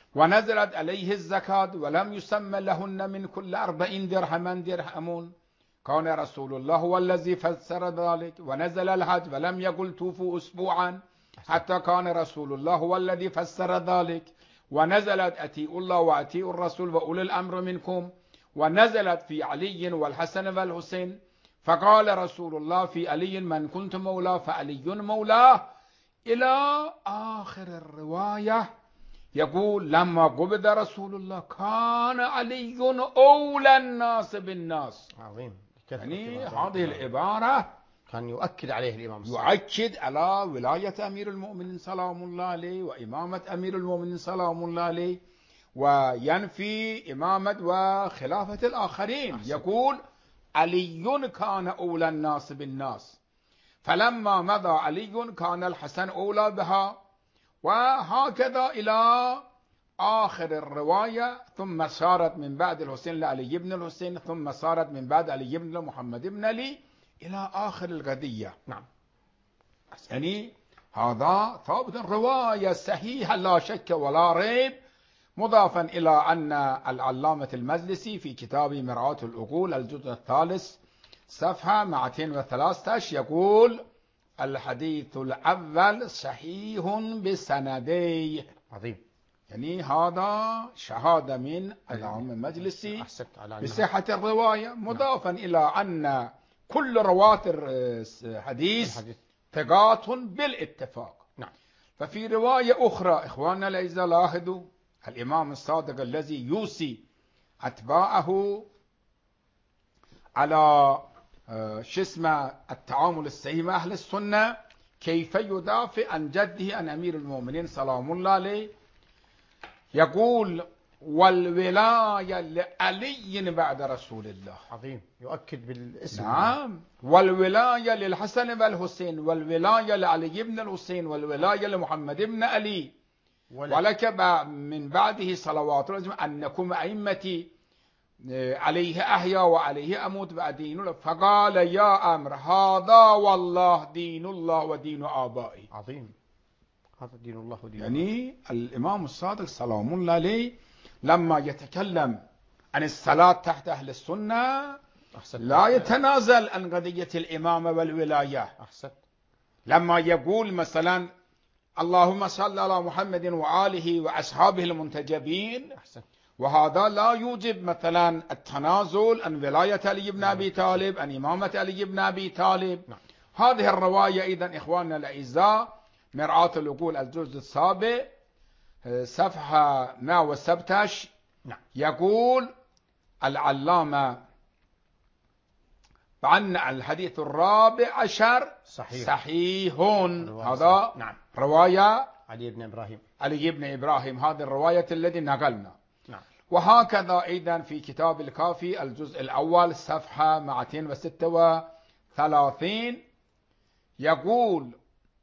ونزلت عليه الزكاة ولم يسمى لهن من كل أربعين درهما درهم، كان رسول الله هو الذي فسر ذلك. ونزل الحج ولم يقل توفوا أسبوعا، حتى كان رسول الله هو الذي فسر ذلك. ونزلت أتيئوا الله وأتيئوا الرسول وأولي الأمر منكم، ونزلت في علي والحسن والحسين، فقال رسول الله في علي من كنت مولاه فعلي مولاه، إلى آخر الرواية. يقول لما قبض رسول الله كان علي أولى الناس بالناس. عظيم. يعني هذه العبارة كان يؤكد عليه الإمام الصادق، يؤكد على ولاية أمير المؤمنين سلام الله عليه وإمامة أمير المؤمنين سلام الله عليه، وينفي إمامة وخلافة الآخرين. أحسن. يقول علي كان أولى الناس بالناس، فلما مضى علي كان الحسن أولى بها، وهكذا إلى آخر الرواية. ثم صارت من بعد الحسين لعلي بن الحسين، ثم صارت من بعد علي بن محمد بن علي، إلى آخر القضية. نعم. يعني هذا ثابت رواية صحيحة لا شك ولا ريب، مضافا إلى أن العلامة المجلسي في كتاب مرآة العقول الجزء الثالث صفحة مئتين وثلاثة عشر يقول الحديث الأول صحيح بسنديه. عظيم. يعني هذا شهادة من العلامة المجلسي بصحة الرواية، مضافا إلى أن كل رواة الحديث ثقات بالاتفاق. نعم. ففي رواية أخرى إخواننا الأعزاء لاحظوا الإمام الصادق الذي يوصي أتباعه على شو اسمه التعامل السليم مع أهل السنة، كيف يدافع عن جده عن أمير المؤمنين سلام الله عليه. يقول والولاية لعلي بعد رسول الله. عظيم. يؤكد بالاسم. نعم. والولاية للحسن والحسين، والولاية لعلي بن الحسين، والولاية لمحمد بن علي، ولك من بعده صلوات الله أنكم أئمتي عليه أحيا وعليه أموت بعدين. فقال يا أمر هذا والله دين الله ودين آبائي. عظيم. هذا دين الله ودين يعني الإمام الصادق سلام الله عليه لما يتكلم عن الصلاة تحت أهل السنة لا يتنازل عن قضية الإمامة والولاية. أحسن. لما يقول مثلا اللهم صل على محمد وآله وأصحابه المنتجبين، أحسن. وهذا لا يوجب مثلا التنازل عن ولاية علي بن أبي طالب، عن إمامة علي بن أبي طالب. نعم. هذه الرواية إذن إخواننا الأعزاء مرآة العقول الجزء السابع صفحة مئة وسبعة عشر. نعم. يقول العلامة عن الحديث الرابع عشر صحيح, صحيح. هذا نعم. رواية علي بن إبراهيم علي بن إبراهيم، هذه الرواية التي نقلنا. نعم. وهكذا أيضا في كتاب الكافي الجزء الأول صفحة مئتين وستة وثلاثين يقول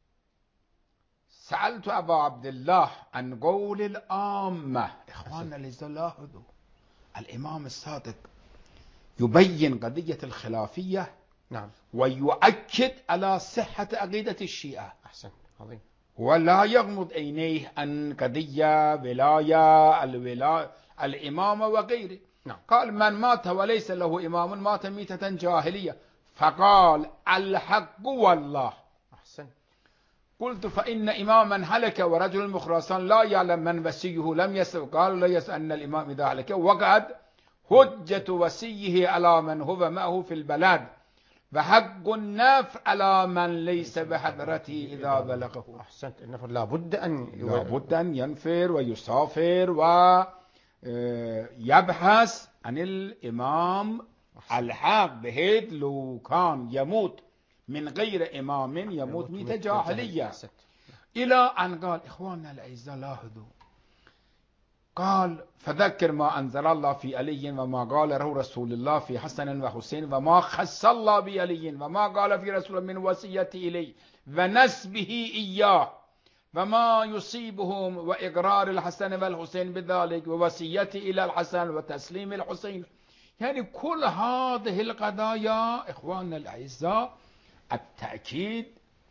سألت أبا عبد الله عن قول الآمة. إخواننا لاحظوا الإمام الصادق يبين قضية الخلافية. نعم. ويؤكد على صحة عقيدة الشيعة. أحسن. عظيم. ولا يغمض عينيه عن قضية ولاية الولاية الإمامة وغيره. نعم. قال من مات وليس له إمام مات ميتة جاهلية، فقال الحق والله. أحسن. قلت فإن إماما هلك ورجل مخرسان لا يعلم من وسيه لم يسأل. قال لا يسأل أن الإمام إذا هلك وقعد حجة وسيه على من هو معه في البلد، وحق النفر على من ليس بحضرته إذا بلغه. أحسنت. النفر لابد أن لابد أن ينفر ويسافر ويبحث عن الإمام الحق، بحيث لو كان يموت من غير إمام يموت ميتة جاهلية. إلى أن قال إخواننا الأعزاء لاحظوا، قال فذكر ما أنزل الله في علي وما قال له رسول الله في حسن وحسين وما خص الله بعلي وما قال في رسول من وصية إليه ونسبه إياه وما يصيبهم وإقرار الحسن والحسين بذلك ووصيته إلى الحسن وتسليم الحسين. يعني كل هذه القضايا إخواننا الأعزاء التأكيد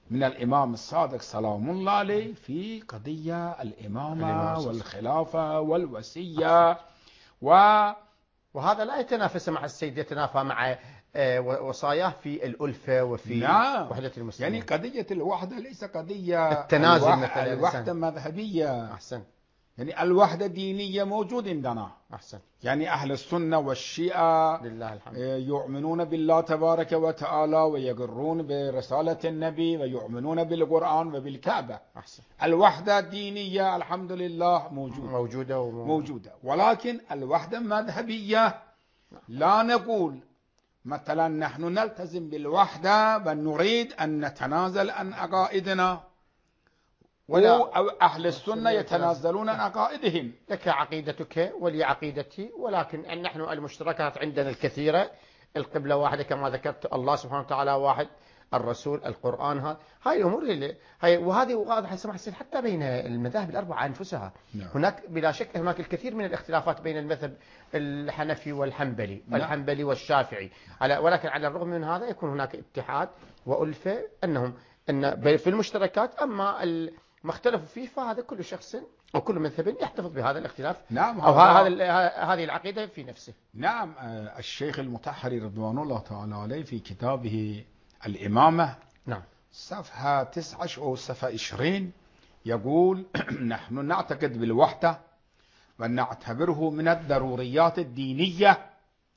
من الإمام الصادق سلام الله عليه في قضية الإمامة والخلافة والوصية، و وهذا لا يتنافس مع السيد، يتنافى مع وصاياه في الألفة وفي نعم. وحدة المسلمين. يعني قضية الوحدة ليس قضية التنازل الوح... مثلا الوحدة مذهبية. أحسن. يعني الوحدة دينية موجود عندنا. أحسن. يعني أهل السنة والشيعة لله الحمد يؤمنون بالله تبارك وتعالى ويقرون برسالة النبي ويؤمنون بالقرآن وبالكعبة. أحسن. الوحدة الدينية الحمد لله موجودة موجودة, وموجودة. موجودة. ولكن الوحدة المذهبية لا نقول مثلا نحن نلتزم بالوحدة بل نريد أن نتنازل عن عقائدنا، ولا أهل السنة يتنازلون عن عقائدهم. لك عقيدتك ولي عقيدتي، ولكن نحن المشتركات عندنا الكثيرة. القبلة واحدة كما ذكرت، الله سبحانه وتعالى واحد، الرسول، القرآن، هاي هاي الأمور اللي هاي وهذه واضحة سمح السيد حتى بين المذاهب الأربعة أنفسها. نعم. هناك بلا شك هناك الكثير من الاختلافات بين المذهب الحنفي والحنبلي، نعم. الحنبلي والشافعي، على ولكن على الرغم من هذا يكون هناك اتحاد وألفة أنهم أن في المشتركات، أما ما اختلفوا فيه فهذا كل شخص وكل مذهب يحتفظ بهذا الاختلاف. نعم. أو هذا هذه العقيدة في نفسه. نعم. الشيخ المطهري رضوان الله تعالى عليه في كتابه الإمامة، نعم، صفحة تسعة أو صفحة عشرين يقول نحن نعتقد بالوحدة ونعتبره من الضروريات الدينية،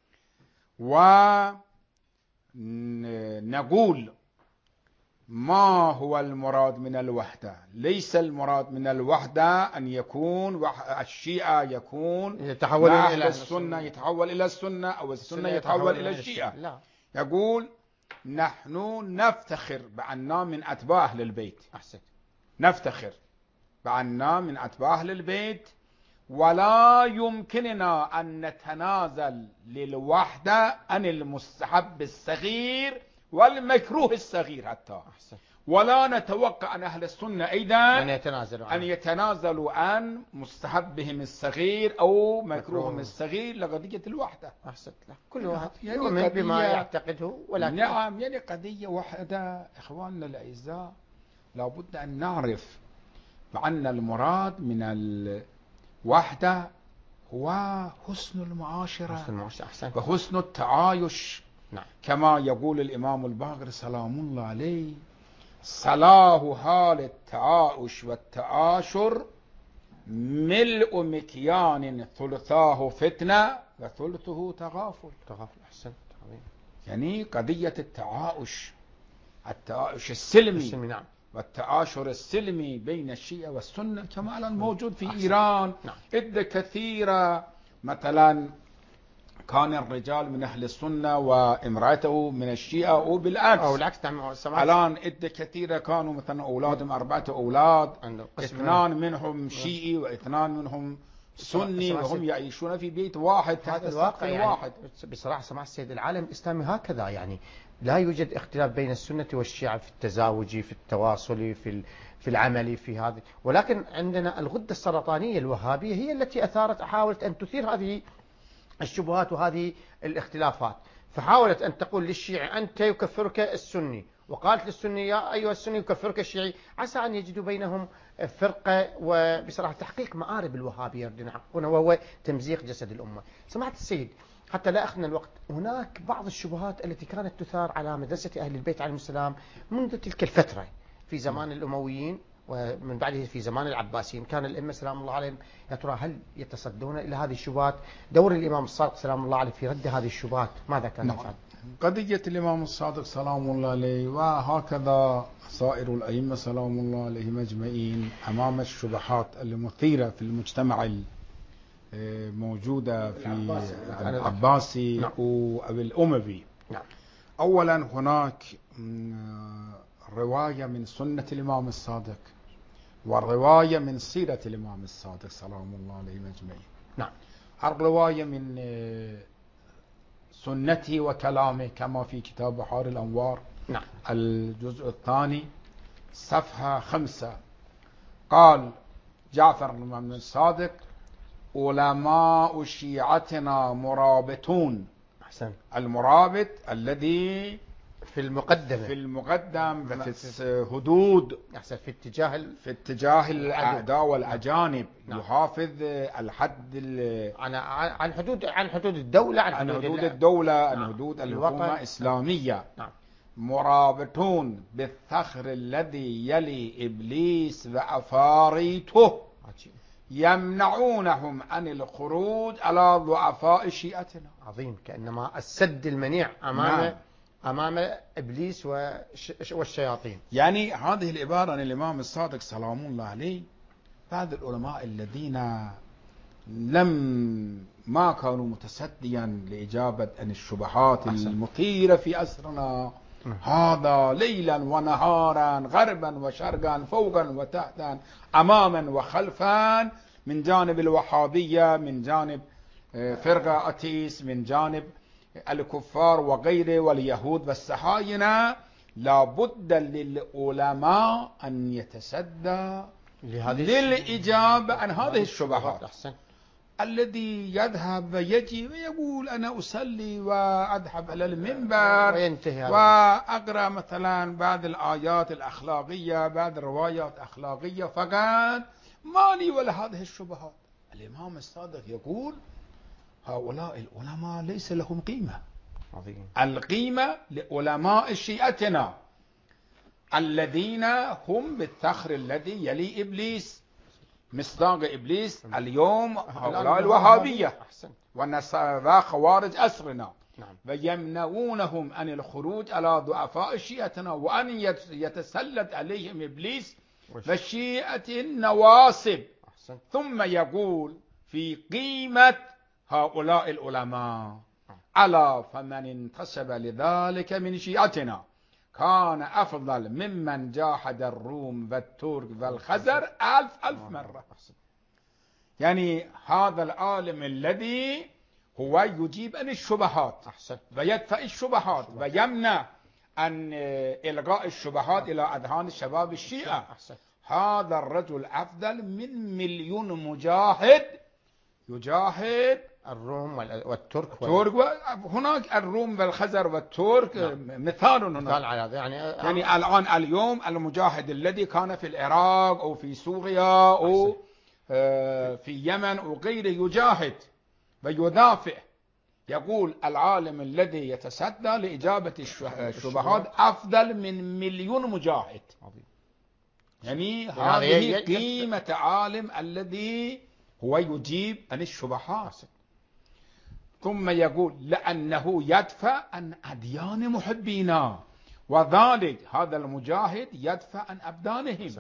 ونقول ما هو المراد من الوحدة؟ ليس المراد من الوحدة أن يكون الشيعة يكون يتحول إلى السنة يتحول إلى السنة أو السنة يتحول إلى الشيعة. لا. يقول نحن نفتخر بأننا من أتباع أهل البيت. أحسن. نفتخر بأننا من أتباع أهل البيت، ولا يمكننا أن نتنازل للوحدة عن المستحب الصغير والمكروه الصغير حتى. أحسن. ولا نتوقع أن أهل السنة أيضا أن يتنازلوا أن يتنازلوا عن مستحبهم الصغير أو مكروههم الصغير لقضية الوحدة. أحسن. لا. كل واحد يعني يؤمن بما يعتقده، ولكن نعم يعني قضية واحدة. إخواننا الأعزاء، لابد أن نعرف بأن المراد من الوحدة هو حسن المعاشرة، حسن المعاشرة. أحسن. وحسن التعايش. نعم. كما يقول الإمام الباقر سلام الله عليه: صلاح حال التعايش والتعاشر ملء مكيان ثلثاه فتنة وثلثه تغافل. تغافل. أحسن. يعني قضية التعايش، التعايش السلمي، السلمي نعم، والتعاشر السلمي بين الشيعة والسنة كما الآن موجود في أحسن. إيران. نعم. إدة كثيرة، مثلا كان الرجال من أهل السنة وامرأته من الشيعة أو بالعكس أو العكس. الآن إدة كثيرة كانوا مثلا أولادهم أربعة أولاد، اثنان منهم شيعي واثنان منهم سني وهم يعيشون في بيت واحد تحت السقف الواحد. يعني بصراحة سماحة السيد، العالم الإسلامي هكذا، يعني لا يوجد اختلاف بين السنة والشيعة في التزاوج، في التواصل، في في العمل، في هذه، ولكن عندنا الغدة السرطانية الوهابية هي التي أثارت، حاولت أن تثير هذه الشبهات وهذه الاختلافات. فحاولت أن تقول للشيعي أنت يكفرك السني، وقالت للسني يا أيها السني يكفرك الشيعي، عسى أن يجدوا بينهم فرقة. وبصراحة تحقيق مآرب الوهابية يريدون يحققونه، وهو تمزيق جسد الأمة. سمعت السيد، حتى لا أخذنا الوقت، هناك بعض الشبهات التي كانت تثار على مدرسة أهل البيت عليهم السلام منذ تلك الفترة في زمان الأمويين، ومن بعده في زمان العباسيين. كان الأئمة سلام الله عليهم يا ترى هل يتصدون إلى هذه الشبهات؟ دور الإمام الصادق سلام الله عليه في رد هذه الشبهات ماذا كان يفعل؟ قضية الإمام الصادق سلام الله عليه وهكذا سائر الأئمة سلام الله عليهم أجمعين أمام الشبهات المثيرة في المجتمع الموجودة في العباسي أو الأموي. نعم. أولا هناك رواية من سنة الإمام الصادق والرواية من سيرة الإمام الصادق سلام الله عليهم أجمعين. نعم. الرواية من سنته وكلامه كما في كتاب بحار الأنوار. نعم. الجزء الثاني صفحة خمسة قال جعفر بن الصادق: علماء شيعتنا مرابطون. أحسن. المرابط الذي في في المقدمة في المقدم في الحدود، أحسن في اتجاه ال... في اتجاه الأعداء والأجانب. نعم. يحافظ الحد عن عن حدود عن حدود الدولة، عن عن حدود, حدود ال... الدولة، عن نعم. حدود الوطن. الحكومة الإسلامية. نعم. مرابطون بالثغر الذي يلي إبليس وعفاريته يمنعونهم عن الخروج على ضعفاء شيعتنا. عظيم، كأنما السد المنيع أمام نعم. أمام إبليس وش... والشياطين. يعني هذه العبارة عن الإمام الصادق سلام الله عليه، بعض العلماء الذين لم ما كانوا متصديا لإجابة عن الشبهات المثيرة في عصرنا هذا ليلا ونهارا، غربا وشرقا، فوقا وتحتا، أماما وخلفا، من جانب الوهابية، من جانب فرقة أتيس، من جانب الكفار وغيره واليهود والصهاينة، لابد للعلماء أن يتصدى للإجابة عن هذه الشبهات. أحسن. الذي يذهب ويجي ويقول أنا أصلي وأذهب إلى المنبر وأقرأ مثلا بعض الآيات الأخلاقية، بعض الروايات الأخلاقية فقط، مالي ولا هذه الشبهات. الإمام الصادق يقول هؤلاء العلماء ليس لهم قيمة. عظيم. القيمة لعلماء شيعتنا الذين هم بالثغر الذي يلي إبليس، مصداق إبليس اليوم هؤلاء الوهابية والنصارى خوارج أسرنا. نعم. ويمنعونهم عن الخروج على ضعفاء شيعتنا، وأن يتسلط عليهم إبليس وشيعة النواصب. أحسن. ثم يقول في قيمة هؤلاء العلماء: ألا فمن انتسب لذلك من شيعتنا كان أفضل ممن جاهد الروم والترك والخزر ألف ألف مرة. يعني هذا العالم الذي هو يجيب عن الشبهات ويدفع الشبهات ويمنع عن إلغاء الشبهات إلى أذهان الشباب الشيعة، هذا الرجل أفضل من مليون مجاهد يجاهد الروم والترك وال... هناك الروم والخزر والترك. نعم. مثال هنا مثال على يعني يعني الآن اليوم المجاهد الذي كان في العراق أو في سوريا أو آه في اليمن وغيره يجاهد ويدافع، يقول العالم الذي يتصدى لإجابة الشبهات أفضل من مليون مجاهد. يعني هذه قيمة عالم الذي هو يجيب عن الشبهات. ثم يقول لأنه يدفع عن أديان محبينا، وذلك هذا المجاهد يدفع عن أبدانهم.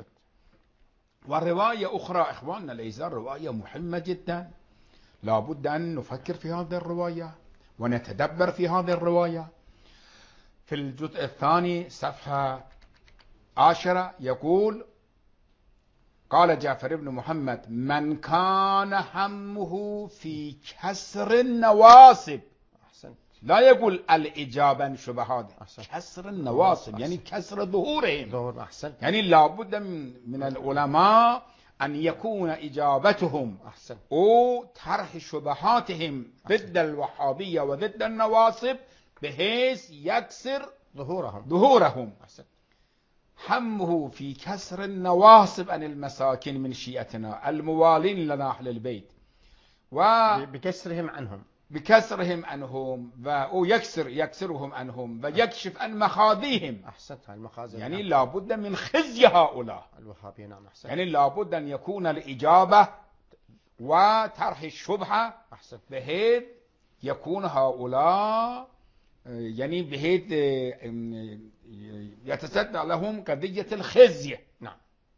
ورواية أخرى إخواننا الأعزاء، رواية مهمة جدا، لا بد أن نفكر في هذه الرواية ونتدبر في هذه الرواية. في الجزء الثاني صفحة عشرة يقول: قال جعفر بن محمد: من كان همه في كسر النواصب. أحسنت. لا يقول الإجابة عن شبهات، كسر النواصب. أحسنت. يعني كسر ظهورهم. ظهور. أحسن. يعني لابد من, من العلماء أن يكون إجابتهم أحسن. أو طرح شبهاتهم ضد الوهابية وضد النواصب بحيث يكسر ظهورهم ظهورهم. أحسن. همه في كسر النواصب عن المساكين من شيعتنا الموالين لنا أهل البيت، وبكسرهم عنهم بكسرهم عنهم أو يكسر يكسرهم عنهم ويكشف عن مخاذيهم. أحسنت. المخازي يعني نعم. لابد من خزي هؤلاء الوهابية. نعم. أحسنت. يعني لابد أن يكون الإجابة وطرح الشبهة أحسنت. بحيث يكون هؤلاء يعني بحيث يتصدى لهم قضية الخزي. نعم.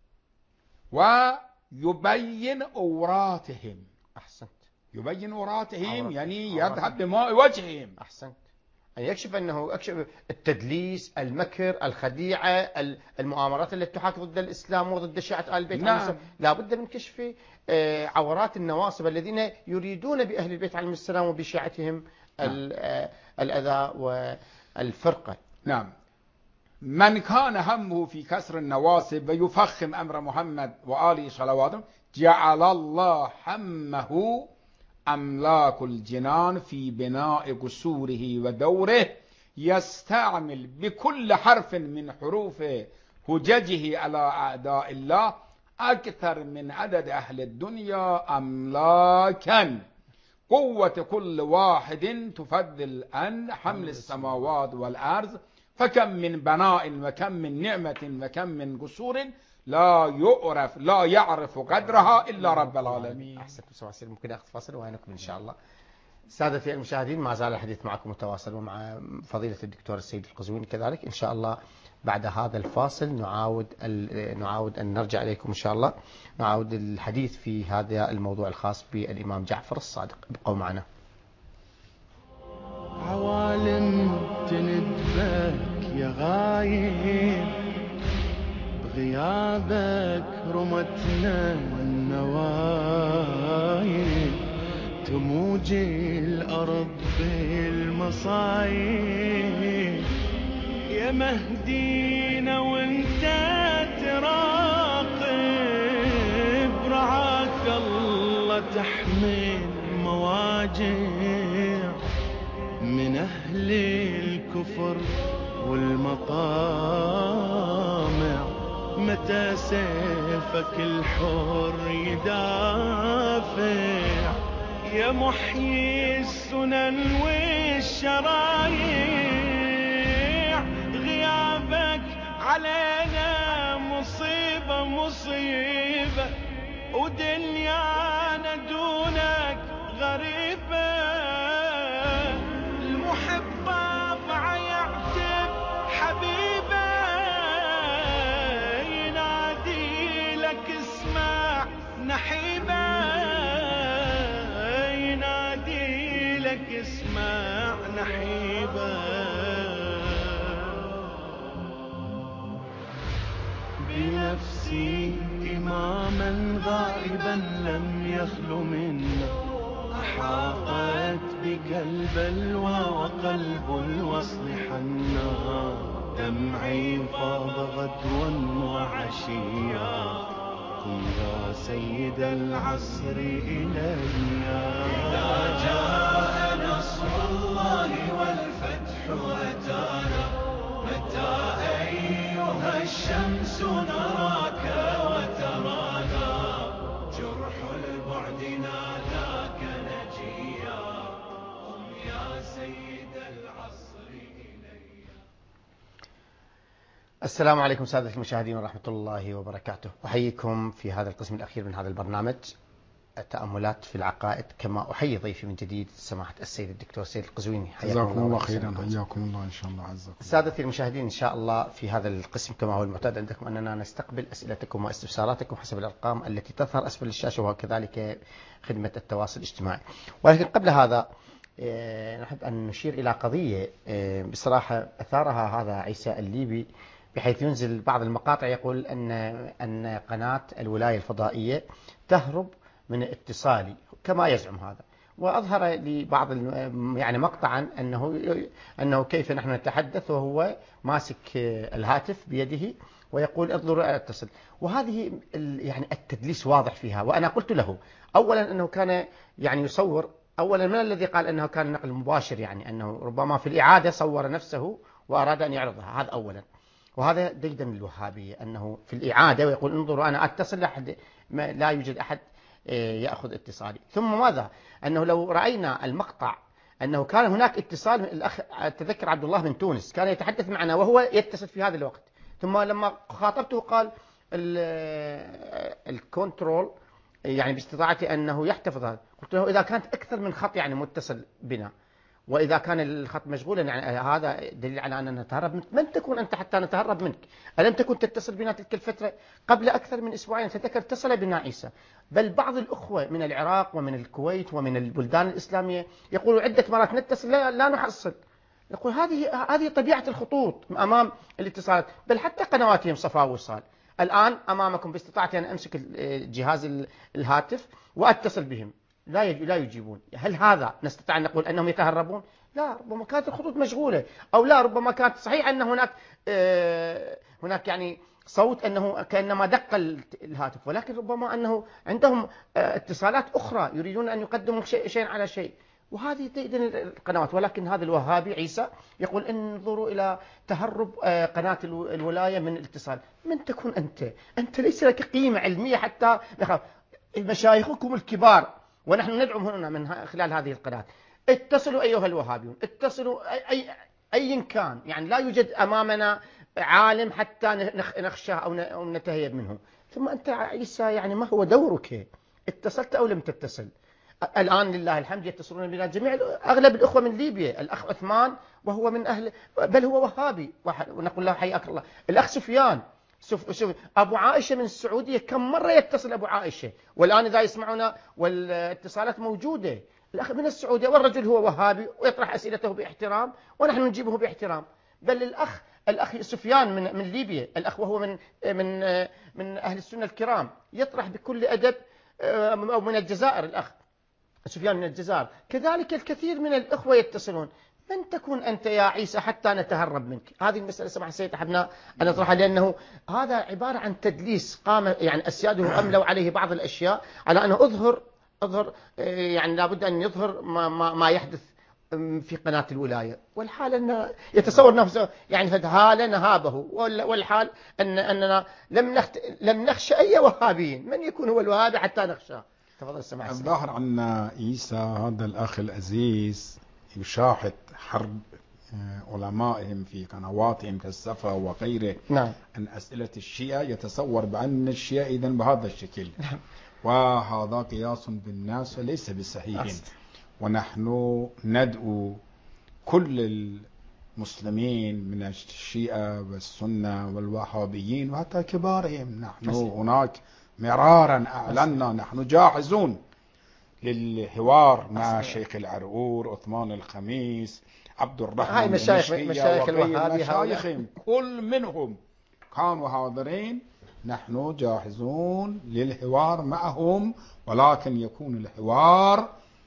ويبين أوراتهم. أحسنت. يبين أوراتهم أورات. يعني أورات. يذهب دماء وجههم. أحسنت. أن يكشف أنه يكشف التدليس، المكر، الخديعة، المؤامرات التي تحاك ضد الإسلام وضد شيعة آل البيت. نعم. لا بد من كشف عورات النواصب الذين يريدون بأهل البيت عليهم السلام وبشيعتهم نعم. الأذى والفرقة. نعم. من كان همه في كسر النواصب ويفخم أمر محمد وآله صلواته جعل الله همه أملاك الجنان في بناء قصوره ودوره يستعمل بكل حرف من حروف هججه على أعداء الله أكثر من عدد أهل الدنيا أملاكا، قوة كل واحد تفضل عن حمل السماوات والأرض، فكم من بناء وكم من نعمة وكم من قصور لا يعرف لا يعرف قدرها إلا رب العالمين. أحسنتم سواسير. ممكن أخذ فاصل وأنكم إن شاء الله. سادتي المشاهدين، ما زال الحديث معكم متواصل ومع فضيلة الدكتور السيد القزويني كذلك. إن شاء الله بعد هذا الفاصل نعاود نعاود أن نرجع إليكم إن شاء الله، نعاود الحديث في هذا الموضوع الخاص بالإمام جعفر الصادق. ابقوا معنا. عوالم تندبك يا غايب، بغيابك رمتنا النوايب، تموج الأرض بالمصايب، يا مهدينا وانت تراقب، رعاك الله تحمل مواجع من أهل الكفر والمطامع، متى سيفك الحر يدافع، يا محيي السنن والشرايع، غيابك علينا مصيبة مصيبة، ودنيانا دونك غريبة، المحب طبعا يعتب حبيبه، ينادي لك اسمع نحيبه، ينادي لك اسمع نحيبه، بنفسي إماما غائبا لم يخل منا، أحاطت بك البلوى وقلب الوصل حنا، دمعي فاض غدوا وعشيا، قم يا سيد العصر إليا، إذا جاء نصر الله والفتح أتانا، متى أيها الشمس نراك وترانا، جرح البعد ناداك نجيا، قم يا سيد العصر إليا. السلام عليكم سادة المشاهدين ورحمة الله وبركاته. أحييكم في هذا القسم الأخير من هذا البرنامج التأملات في العقائد، كما أحيي ضيفي من جديد سماحة السيد الدكتور سيد القزويني. جزاكم الله خيرا، حياكم الله إن شاء الله. عزكم سادتي المشاهدين، إن شاء الله في هذا القسم كما هو المعتاد عندكم أننا نستقبل أسئلتكم واستفساراتكم حسب الأرقام التي تظهر أسفل الشاشة، وكذلك خدمة التواصل الاجتماعي. ولكن قبل هذا نحب أن نشير إلى قضية بصراحة أثارها هذا عيسى الليبي، بحيث ينزل بعض المقاطع يقول أن أن قناة الولاية الفضائية تهرب من اتصالي كما يزعم هذا، وأظهر لبعض يعني مقطعا أنه أنه كيف نحن نتحدث وهو ماسك الهاتف بيده ويقول انظروا اتصل، وهذه يعني التدليس واضح فيها. وأنا قلت له أولا أنه كان يعني يصور، أولا من الذي قال أنه كان نقل مباشر، يعني أنه ربما في الإعادة صور نفسه وأراد أن يعرضها، هذا أولا. وهذا ديدا للوهابية أنه في الإعادة ويقول انظروا أنا أتصل، أحد لا يوجد أحد يأخذ اتصالي. ثم ماذا؟ أنه لو رأينا المقطع أنه كان هناك اتصال، الأخ تذكر عبد الله من تونس كان يتحدث معنا وهو يتصل في هذا الوقت، ثم لما خاطبته قال الكنترول يعني باستطاعته أنه يحتفظ هذا. قلت له إذا كانت أكثر من خط يعني متصل بنا، وإذا كان الخط مشغولا، يعني هذا دليل على أننا نتهرب منك. من تكون أنت حتى نتهرب منك؟ ألم تكن تتصل بنا تلك الفترة قبل أكثر من أسبوعين؟ تذكر اتصل بنا عيسى، بل بعض الأخوة من العراق ومن الكويت ومن البلدان الإسلامية يقولوا عدة مرات نتصل لا, لا نحصل. نقول هذه هذه طبيعة الخطوط أمام الاتصالات، بل حتى قنواتهم صفاء وصال. الآن أمامكم باستطاعتي أن أمسك جهاز الهاتف وأتصل بهم، لا لا يجيبون. هل هذا نستطيع أن نقول أنهم يتهربون؟ لا، ربما كانت الخطوط مشغولة، أو لا ربما كانت صحيح أن هناك هناك يعني صوت أنه كأنما دق الهاتف، ولكن ربما أنه عندهم اتصالات أخرى يريدون أن يقدموا شيء على شيء. وهذه تأذن القنوات. ولكن هذا الوهابي عيسى يقول انظروا إلى تهرب قناة الولاية من الاتصال. من تكون أنت؟ أنت ليس لك قيمة علمية حتى نخاف. مشايخكم الكبار ونحن ندعو هنا من خلال هذه القناة، اتصلوا أيها الوهابيون، اتصلوا أي أي كان، يعني لا يوجد أمامنا عالم حتى نخشى أو نتهيب منه. ثم أنت عيسى يعني ما هو دورك؟ اتصلت أو لم تتصل؟ الآن لله الحمد يتصلون بنا جميع أغلب الأخوة من ليبيا، الأخ عثمان وهو من أهل بل هو وهابي ونقول له حياك الله. الأخ سفيان سف... سف... أبو عائشة من السعودية كم مرة يتصل أبو عائشة، والآن إذا يسمعنا والاتصالات موجودة. الأخ من السعودية والرجل هو وهابي ويطرح أسئلته باحترام ونحن نجيبه باحترام. بل الأخ الأخ سفيان من من ليبيا، الأخ وهو من من من أهل السنة الكرام، يطرح بكل أدب. أو من الجزائر الأخ سفيان من الجزائر كذلك الكثير من الأخوة يتصلون. من تكون أنت يا عيسى حتى نتهرب منك؟ هذه المسألة سمح السيد أحبنا أن نطرحها، لأنه هذا عبارة عن تدليس قام يعني أسياده أملوا عليه بعض الأشياء على أنه أظهر أظهر يعني لابد أن يظهر ما, ما, ما يحدث في قناة الولاية، والحال أن يتصور نفسه يعني هالة نهابه، والحال أن أننا لم نخت... لم نخشى أي وهابيين. من يكون هو الوهابي حتى نخشى؟ تفضل سمع السيد. الظاهر أن عيسى هذا الأخ العزيز يشاهد حرب علمائهم في قنواتهم كالسفا وغيره. نعم. عن أسئلة الشيعة، يتصور بأن الشيعة إذن بهذا الشكل. نعم. وهذا قياس بالناس ليس بصحيح. ونحن ندعو كل المسلمين من الشيعة والسنة والوهابيين وحتى كبارهم، نحن أصل. هناك مرارا أعلنا أصل. نحن جاهزون للحوار مع الشيخ العرعور، عثمان الخميس، عبد الرحمن مشايخ مشايخ الوهابي، مشايخهم كل منهم كانوا حاضرين. نحن جاهزون للحوار معهم، ولكن يكون الحوار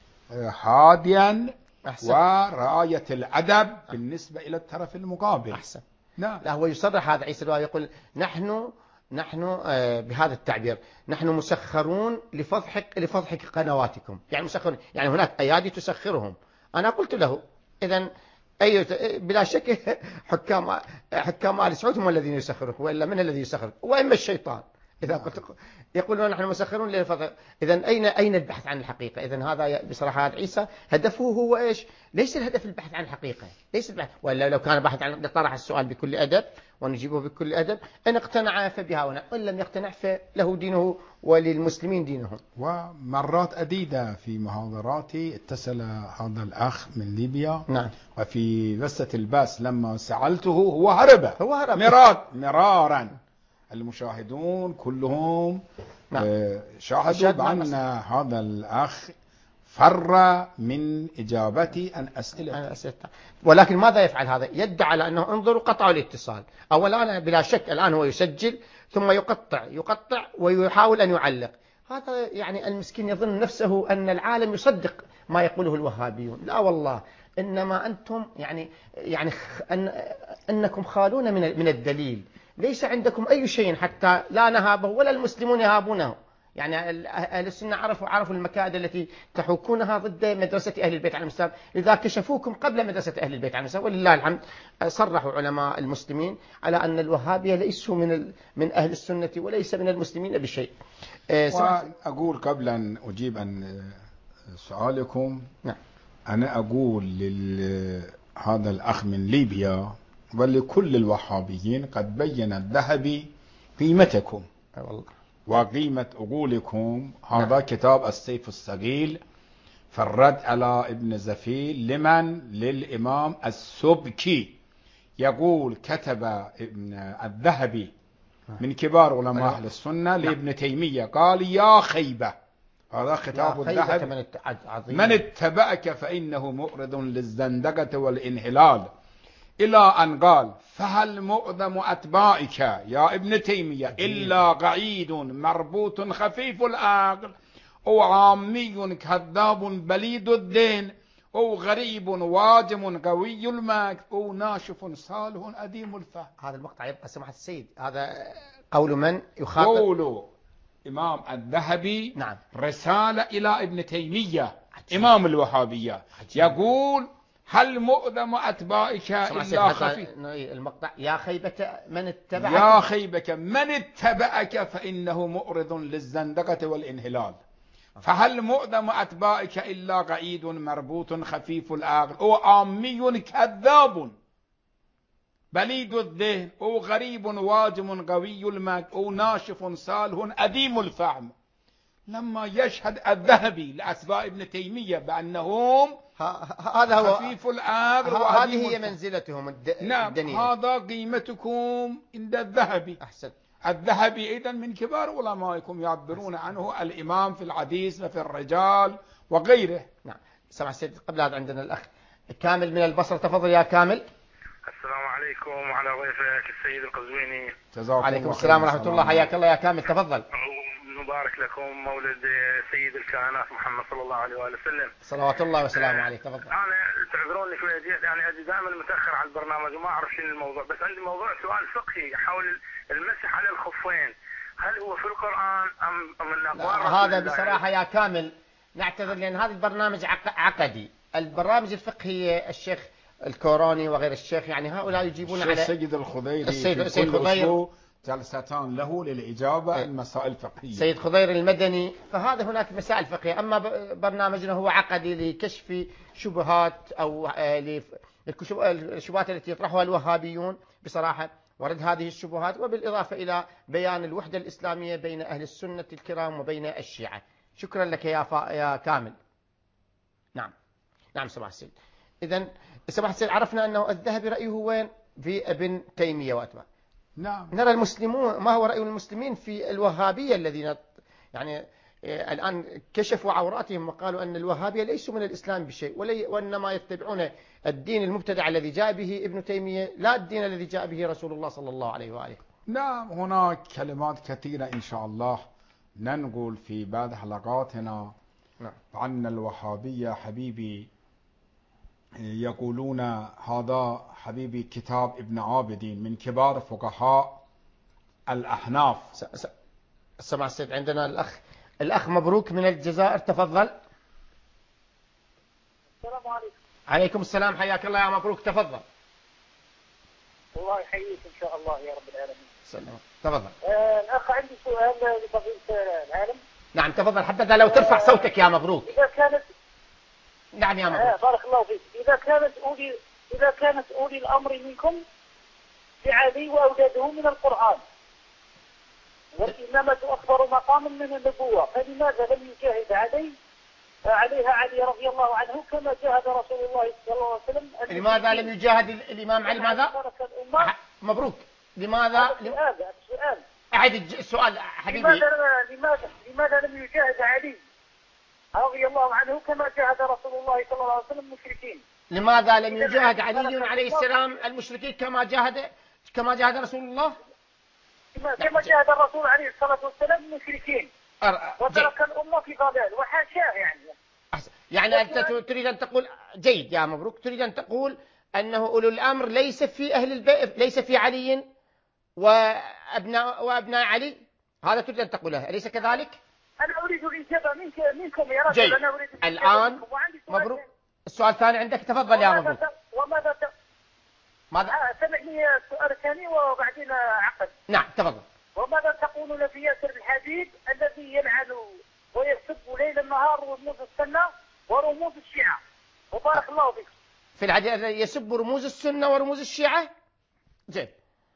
هاديا ورعاية الأدب بالنسبة إلى الطرف المقابل. أحسن. نعم. لا هو يصرح هذا عيسى الوهابي يقول نحن نحن بهذا التعبير نحن مسخرون لفضحك لفضحك قنواتكم، يعني مسخرون، يعني هناك أيادي تسخرهم. أنا قلت له إذن أي بلا شك حكام حكام آل سعود هم الذين يسخرون، وإلا من الذي يسخر؟ وإما الشيطان. إذا قلت يقولون نحن مسخرون للفضل، إذن أين أين البحث عن الحقيقة؟ إذن هذا بصراحة هذا عيسى هدفه هو إيش؟ ليس الهدف البحث عن الحقيقة، ليس البحث، وإلا لو كان بحث عن طرح السؤال بكل أدب ونجيبه بكل أدب، إن اقتنع فبها، وإن لم يقتنع فله دينه وللمسلمين دينهم. ومرات عديدة في محاضراتي اتصل هذا الأخ من ليبيا. نعم. وفي وسط الباس لما سألته هو هرب هو هرب مرات مرارا. المشاهدون كلهم نعم. شاهدوا بأن هذا الأخ فر من إجابتي عن أسئلة. ولكن ماذا يفعل هذا؟ يدعي على أنه انظروا قطعوا الاتصال. أولا بلا شك الآن هو يسجل ثم يقطع يقطع ويحاول أن يعلق. هذا يعني المسكين يظن نفسه أن العالم يصدق ما يقوله الوهابيون. لا والله، إنما أنتم يعني يعني أن أنكم خالون من من الدليل. ليس عندكم أي شيء حتى لا نهابه ولا المسلمون يهابونه. يعني أهل السنة عرفوا عرفوا المكائد التي تحوكونها ضد مدرسة أهل البيت عليهم السلام، إذا كشفوكم قبل مدرسة أهل البيت عليهم السلام. ولله الحمد صرحوا علماء المسلمين على أن الوهابية ليسوا من من أهل السنة وليس من المسلمين بشيء. وأقول قبل أن أجيب عن سؤالكم، نعم. أنا أقول لهذا الأخ من ليبيا ولكل الوهابيين قد بين الذهبي قيمتكم والله وقيمة عقولكم. هذا نعم. كتاب السيف الصقيل في الرد على ابن زفيل لمن للإمام السبكي. يقول كتب ابن الذهبي من كبار علماء أهل السنة لابن تيمية، قال يا خيبة، هذا خطاب الذهبي، من, من اتبعك فإنه مؤرد للزندقة والانحلال، إلى أن قال فهل مؤذم أتباعك يا ابن تيمية إلا قعيد مربوط خفيف العقل أو عامي كذاب بليد الدين أو غريب واجم قوي المكر أو ناشف صالح أديم الفهم. هذا المقطع يبقى سماحة السيد، هذا قول من يخاطب؟ قول إمام الذهبي. نعم. رسالة إلى ابن تيمية. إمام الوهابية يقول هل مؤذم أتباعك إلا خفي المقطع يا خيبة من اتبعك يا خيبك من اتبعك فإنه مؤرض للزندقة والانهلال فهل مؤذم أتباعك إلا قعيد مربوط خفيف العقل أو عامي كذاب بليد الذهن أو غريب واجم قوي المك أو ناشف صالح أديم الفهم. لما يشهد الذهبي لأتباع ابن تيمية بأنهم هذا هو خفيف العقل هذه هي منزلتهم الد... نعم الدنيئة. هذا قيمتكم عند الذهبي. أحسن. الذهبي إذن من كبار علمائكم يعبرون عنه الإمام في الحديث وفي الرجال وغيره. نعم. سمع سيد قبل هذا عندنا الأخ كامل من البصرة، تفضل يا كامل. السلام عليكم وعلى ضيفك السيد القزويني. عليكم السلام ورحمة الله، حياك الله يا كامل، تفضل. مبارك لكم مولد سيد الكائنات محمد صلى الله عليه وآله وسلم. صلوات الله وسلامه عليه، تفضل. أنا تعذروني شوية جيت يعني أجي دائما متأخر على البرنامج وما أعرف شنو الموضوع، بس عندي موضوع سؤال فقهي حول المسح على الخفين، هل هو في القرآن أم من أقوال هذا بصراحة يا كامل نعتذر لأن هذا البرنامج عقدي، البرامج الفقهية الشيخ الكوراني وغير الشيخ يعني هؤلاء يجيبون على السيد الخضيري السيد, السيد خضير جلستان له للإجابة عن مسائل فقهية. سيد خضير المدني، فهذا هناك مسائل فقهية. أما برنامجنا هو عقدي لكشف شبهات أو الشبهات التي يطرحها الوهابيون بصراحة ورد هذه الشبهات، وبالإضافة إلى بيان الوحدة الإسلامية بين أهل السنة الكرام وبين الشيعة. شكرا لك يا فا... يا كامل. نعم نعم سماحة السيد. إذن سماحة السيد عرفنا أنه الذهبي رأيه وين؟ في ابن تيمية وأتباعه. نعم. نرى المسلمون ما هو رأي المسلمين في الوهابية الذين يعني الآن كشفوا عوراتهم وقالوا أن الوهابية ليسوا من الإسلام بشيء وإنما يتبعون الدين المبتدع الذي جاء به ابن تيمية لا الدين الذي جاء به رسول الله صلى الله عليه وآله. نعم هناك كلمات كثيرة إن شاء الله ننقل في بعض حلقاتنا. نعم. عن الوهابية حبيبي يقولون هذا حبيبي كتاب ابن عابدين من كبار فقهاء الأحناف. سمع السيد عندنا الأخ الأخ مبروك من الجزائر، تفضل. السلام عليكم. عليكم السلام، حياك الله يا مبروك، تفضل. الله يحييك إن شاء الله يا رب العالمين. سلام. تفضل. آه الأخ عندي سؤال لفضيلة العالم. نعم تفضل، حبذا لو ترفع صوتك يا مبروك. إذا كانت نعم يا مبروك. آه بارك الله فيك. إذا كانت أولي إذا كانت أولي الأمر منكم بعلي وأولاده من القرآن والإمامة أكبر مقاما من النبوة، فلماذا لم يجاهد علي عليها علي رضي الله عنه كما جاهد رسول الله صلى الله عليه وسلم؟ لماذا لم يجاهد الإمام علي؟ ماذا؟ مبروك. لماذا؟ السؤال السؤال أعد السؤال حبيبي. لماذا لماذا لماذا لم يجاهد علي رضي الله عنه كما جاهد رسول الله صلى الله عليه وسلم المشركين؟ لماذا لم يجاهد علي عليه السلام المشركين كما جاهد كما جاهد رسول الله؟ كما جاهد الرسول عليه الصلاة والسلام المشركين وترك الأمة في ضلال وحاشاه يعني. يعني أنت تريد أن تقول جيد يا مبروك، تريد أن تقول أنه أولو الأمر ليس في أهل البيت، ليس في علي وأبناء وأبناء علي، هذا تريد أن تقوله أليس كذلك؟ أنا أريد الإجابة منك منكم يا رجل. جيد. أنا أريد الآن مبروك. السؤال الثاني عندك، تفضل يا مبروك. وماذا ت... ماذا؟ سمعني السؤال الثاني وبعدين عقد. نعم تفضل. وماذا تقولون في ياسر الحبيب الذي يلعن ويسب ليل نهار رموز السنة ورموز الشيعة؟ وبارك الله فيك. في الحديث يسب رموز السنة ورموز الشيعة؟ جيد.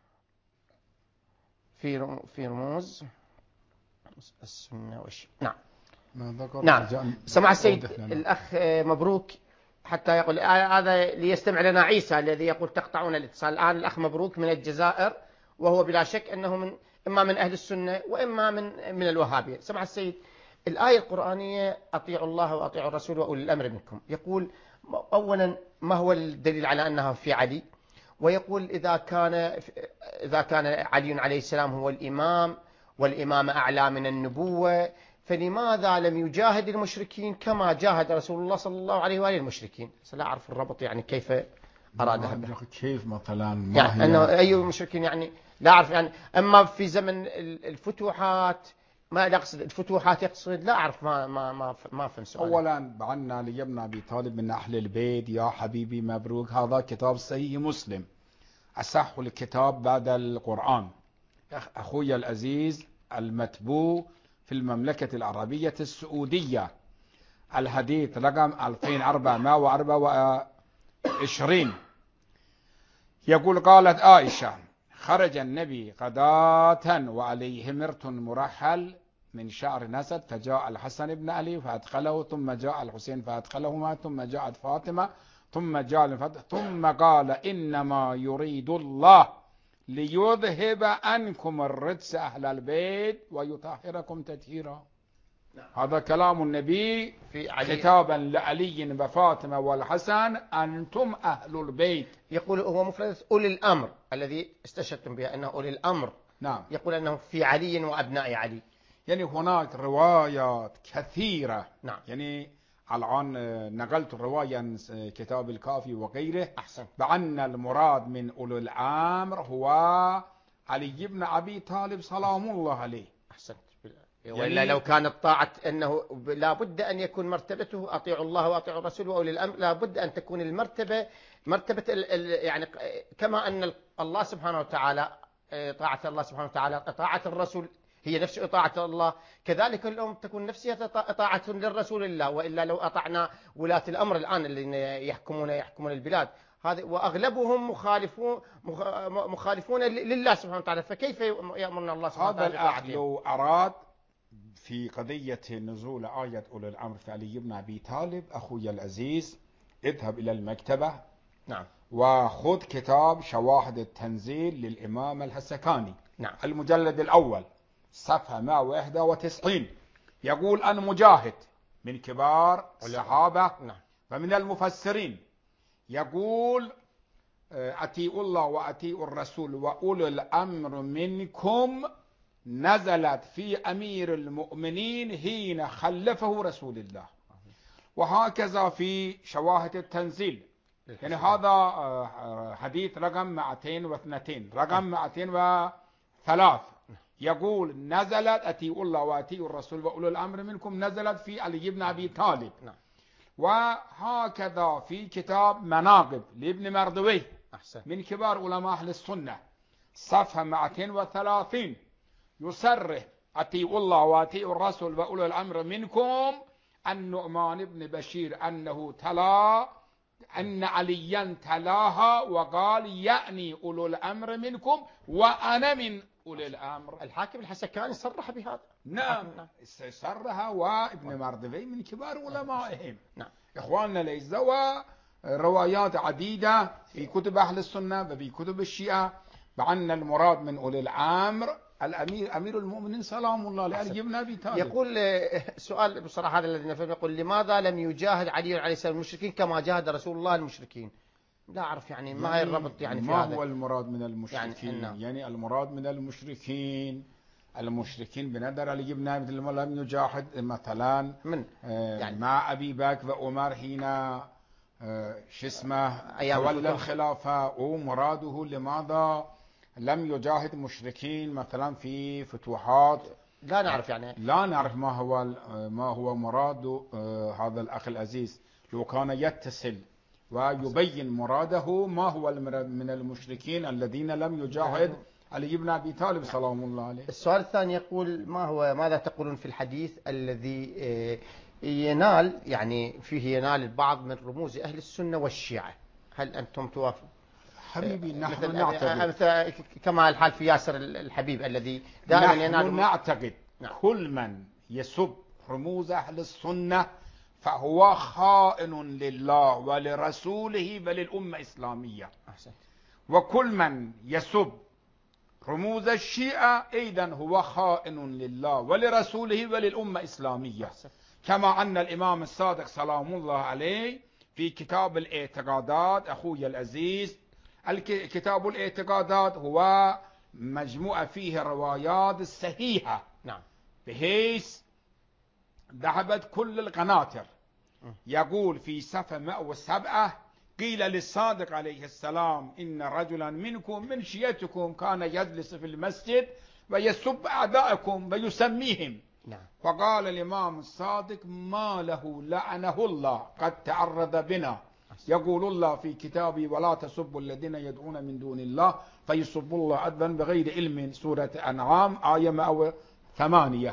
في رم... في رموز السنة والشيعة. نعم. نعم. سمع السيد الأخ مبروك حتى يقول هذا ليستمع لنا عيسى الذي يقول تقطعون الاتصال. الآن الأخ مبروك من الجزائر وهو بلا شك أنه من إما من أهل السنة وإما من من الوهابية. سمع السيد الآية القرآنية أطيعوا الله وأطيعوا الرسول وأولي الأمر منكم، يقول أولا ما هو الدليل على أنها في علي؟ ويقول إذا كان إذا كان علي عليه السلام هو الإمام والإمام أعلى من النبوة فلماذا لم يجاهد المشركين كما جاهد رسول الله صلى الله عليه وآله المشركين؟ لا أعرف الربط يعني كيف أرادها. كيف مثلا ما يعني أنه أي المشركين يعني لا أعرف يعني. أما في زمن الفتوحات ما يقصد الفتوحات، يقصد لا أعرف، ما ما ما ما فهم سؤال. أولا بعنا علي بن أبي طالب من أهل البيت، يا حبيبي مبروك، هذا كتاب صحيح مسلم، أصح الكتاب بعد القرآن. أخوي العزيز المتبوع في المملكة العربية السعودية، الحديث رقم ألفين وأربعمائة وأربعة وعشرين، يقول قالت عائشة: خرج النبي غداة وعليه مرت مرحل من شعر نسد، فجاء الحسن بن علي فأدخله، ثم جاء الحسين فأدخلهما، ثم جاءت فاطمة، ثم جاء الفتح، ثم قال: إنما يريد الله ليذهب عنكم الرجس أهل البيت ويطهركم تطهيرا. هذا كلام النبي في خطابا لعلي وفاطمة والحسن: أنتم أهل البيت. يقول هو مفرد أولي الأمر الذي استشهدتم بها، أنه أولي الأمر. نعم. يقول أنه في علي وأبناء علي. يعني هناك روايات كثيرة. نعم. يعني الآن نقلت رواية عن كتاب الكافي وغيره. أحسن. بأن المراد من أولي الأمر هو علي بن أبي طالب سلام الله عليه. أحسنت. وإلا لو كانت طاعة أنه لا بد أن يكون مرتبته أطيعوا الله وأطيعوا الرسول وأولي الأمر، لا بد أن تكون المرتبة مرتبة ال ال يعني كما أن الله سبحانه وتعالى طاعة الله سبحانه وتعالى طاعة الرسول هي نفس طاعة الله، كذلك الأم تكون نفسها طاعة للرسول الله. وإلا لو أطعنا ولاة الأمر الآن الذين يحكمون يحكمون البلاد هذه وأغلبهم مخالفون مخالفون لله سبحانه وتعالى، فكيف يأمرنا الله سبحانه وتعالى؟ هذا الأخ لو أراد في قضية نزول آية أولي الأمر في علي بن أبي طالب، أخوي العزيز اذهب إلى المكتبة. نعم. وخذ كتاب شواهد التنزيل للإمام الحسكاني. نعم. المجلد الأول صفحة مئة وواحد وتسعين، يقول أن مجاهد من كبار الصحابة ومن المفسرين يقول: أطيعوا الله وأطيعوا الرسول وأولي الأمر منكم نزلت في أمير المؤمنين حين خلفه رسول الله. وهكذا في شواهد التنزيل. يعني هذا حديث رقم مئتين واثنين، رقم مئتين وثلاثة، يقول: نزلت أطيعوا الله وأطيعوا الرسول وأولي الأمر منكم نزلت في علي بن أبي طالب. وهكذا في كتاب مناقب لابن مردويه من كبار علماء أهل السنة صفحة مئتين وثلاثين، يصرح: أطيعوا الله وأطيعوا الرسول وأولي الأمر منكم. النعمان بن بشير أنه تلا أن عليا تلاها وقال: يعني أولو الأمر منكم وأنا من أولي الأمر. الحاكم الحسكاني صرح بهذا. نعم صرح، وابن مردوي من كبار علمائهم. نعم. إخواننا الأعزاء، روايات عديدة في كتب أهل السنة وفي كتب الشيعة بأن المراد من أولي الأمر الأمير أمير المؤمنين سلام الله عليه بن أبي طالب. يقول سؤال بصراحة هذا الذي نفهم، يقول: لماذا لم يجاهد علي عليه السلام المشركين كما جاهد رسول الله المشركين؟ لا أعرف يعني ما هي الربط يعني في ما هذا؟ هو المراد من المشركين؟ يعني, يعني المراد من المشركين المشركين بنظر علي بن أبي طالب لم يجاهد مثلا من يعني مع أبي بكر وعمر حين شو اسمه تولى الخلافة، ومراده لماذا لم يجاهد مشركين مثلا في فتوحات؟ لا نعرف يعني لا نعرف ما هو ما هو مراد هذا الأخ العزيز. لو كان يتصل ويبين مراده ما هو من المشركين الذين لم يجاهد علي بن أبي طالب سلام الله عليه. السؤال الثاني يقول: ما هو ماذا تقولون في الحديث الذي ينال يعني فيه ينال البعض من رموز أهل السنة والشيعة؟ هل أنتم توافقون؟ حبيبي نحن نعتقد كما الحال في ياسر الحبيب الذي دائما ينال. نحن نعتقد نعم. كل من يسب رموز أهل السنة فهو خائن لله ولرسوله وللأمة الإسلامية. أحسن. وكل من يسب رموز الشيعة أيضا هو خائن لله ولرسوله وللأمة الإسلامية. أحسن. كما أن الإمام الصادق سلام الله عليه في كتاب الاعتقادات، أخوي العزيز، كتاب الاعتقادات هو مجموعة فيه روايات صحيحة. نعم. بحيث ذهبت كل القناطر. يقول في صفحة مئة وسبعة: قيل للصادق عليه السلام: إن رجلا منكم من شيعتكم كان يجلس في المسجد ويسب أعدائكم ويسميهم. نعم. فقال الإمام الصادق ما له لعنه الله قد تعرض بنا، يقول الله في كتابه ولا تسبوا الذين يدعون من دون الله فيسبوا الله عدوا بغير علم، سورة أنعام آية مئة وثمانية.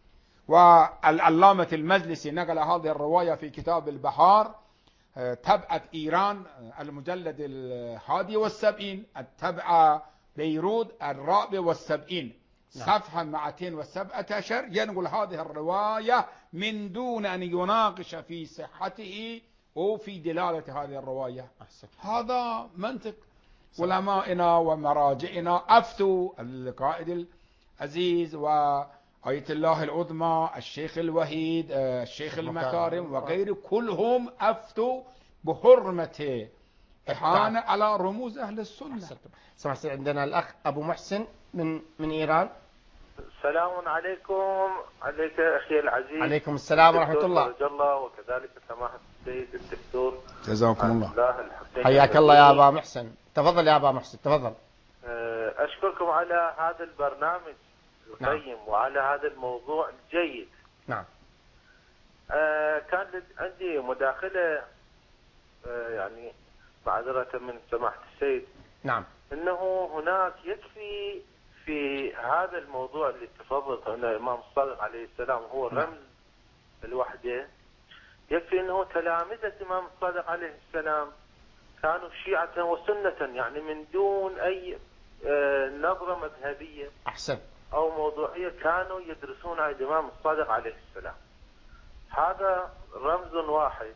والعلامة المجلسي نقل هذه الرواية في كتاب البحار، تبعة إيران المجلد الحادي والسبعين، التبعة بيروت الرابع والسبعين، صفحة مئتين وسبعة عشر، ينقل هذه الرواية من دون أن يناقش في صحته أو في دلالة هذه الرواية. هذا منطق علمائنا ومراجعنا أفتوا، القائد العزيز وآية الله العظمى الشيخ الوحيد الشيخ المكارم وغيره كلهم أفتوا بحرمة إحانة على رموز أهل السنة. سمعت عندنا الأخ أبو محسن من من إيران. السلام عليكم. عليك أخي العزيز. عليكم السلام ورحمة الله. الله وكذلك سماحة السيد الدكتور. جزاكم الله. حياك الله يا أبا محسن. تفضل يا أبا محسن تفضل. أشكركم على هذا البرنامج القيم. نعم. وعلى هذا الموضوع الجيد. نعم. آه كان عندي مداخلة آه يعني معذرة من سماحة السيد. نعم. انه هناك يكفي في هذا الموضوع اللي تفضل ان الامام الصادق عليه السلام هو الرمز الوحده، يكفي انه تلامذة الامام الصادق عليه السلام كانوا شيعة وسنة، يعني من دون اي آه نظرة مذهبية احسن او موضوعية كانوا يدرسون على الامام الصادق عليه السلام. هذا رمز واحد.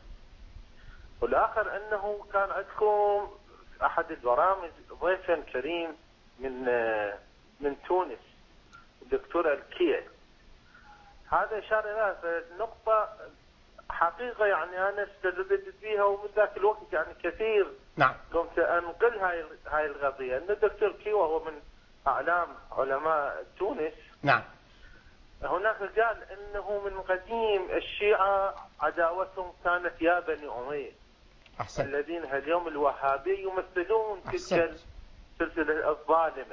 والاخر انه كان عندكم احد البرامج ضيفا كريم من من تونس الدكتور الكية، هذا اشار الى نقطة حقيقة يعني انا استدلت بها ومن ذاك الوقت يعني كثير. نعم. قمت انقل هاي هاي القضية ان الدكتور كية وهو من اعلام علماء تونس. نعم. هناك قال انه من قديم الشيعة عداوتهم كانت يا بني امية. أحسن. الذين اليوم الوهابية يمثلون تلك السلسلة الظالمة.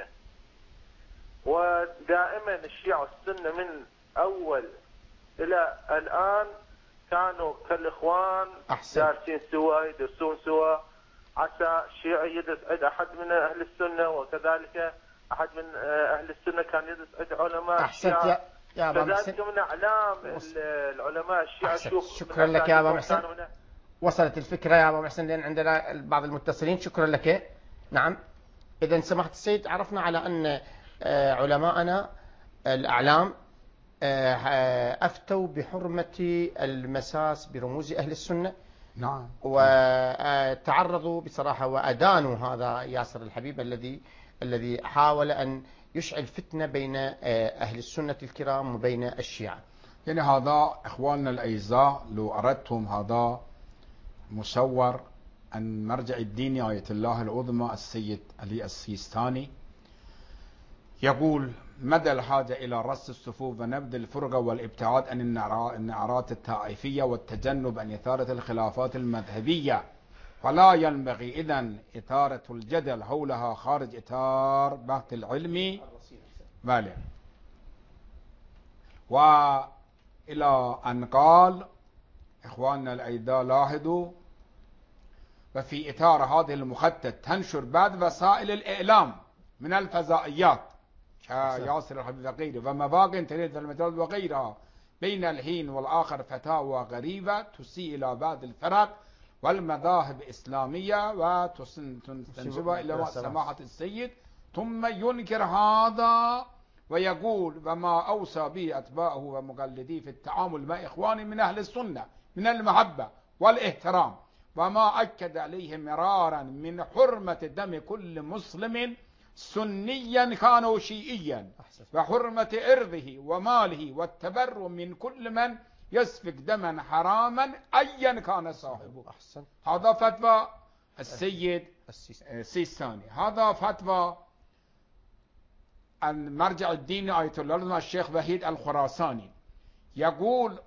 ودائما الشيعة والسنة من أول إلى الآن كانوا كالإخوان جالسين سوا يدرسون سوا، عسى الشيعي يدرس عند أحد من أهل السنة وكذلك أحد من أهل السنة كان يدرس عند علماء الشيعة. يا أبا محسن. كذلك من أعلام العلماء الشيعة. شكرا لك يا أبا محسن. وصلت الفكرة يا أبو محسن لأن عندنا بعض المتصلين. شكرا لك. نعم. إذا سمحت السيد عرفنا على أن علماءنا الأعلام أفتوا بحرمة المساس برموز أهل السنة. نعم. وتعرضوا بصراحة وأدانوا هذا ياسر الحبيب الذي الذي حاول أن يشعل فتنة بين أهل السنة الكرام وبين الشيعة. يعني هذا إخواننا الأعزاء لو أردتم هذا مصور أن مرجع الدين آية الله العظمى السيد علي السيستاني يقول مدى الحاجة إلى رص الصفوف ونبذ الفرقة والابتعاد عن النعرات الطائفية والتجنب عن إثارة الخلافات المذهبية، فلا ينبغي إذن إثارة الجدل حولها خارج إطار بحث العلمي. بله. وإلى أن قال إخواننا الأعزاء لاحظوا وفي إطار هذه المخطط تنشر بعض وسائل الإعلام من الفضائيات كياسر الحبيب وغيره ومواقع تريد المجال وغيرها بين الحين والآخر فتاوى غريبة تسيء إلى بعض الفرق والمذاهب الإسلامية وتنسبها إلى سماحة السيد، ثم ينكر هذا ويقول وما أوصى به أتباعه ومقلديه في التعامل مع إخواني من أهل السنة من المحبة والاحترام، وما أكد عليه مرارا من حرمة دم كل مسلم سنيا كان أو شيئيا، وحرمة إرضه وماله والتبرؤ من كل من يسفك دما حراما أيا كان صاحبه. هذا فتوى السيد السيستاني. هذا فتوى المرجع الديني آية الله العظمى الشيخ وحيد الخراساني يقول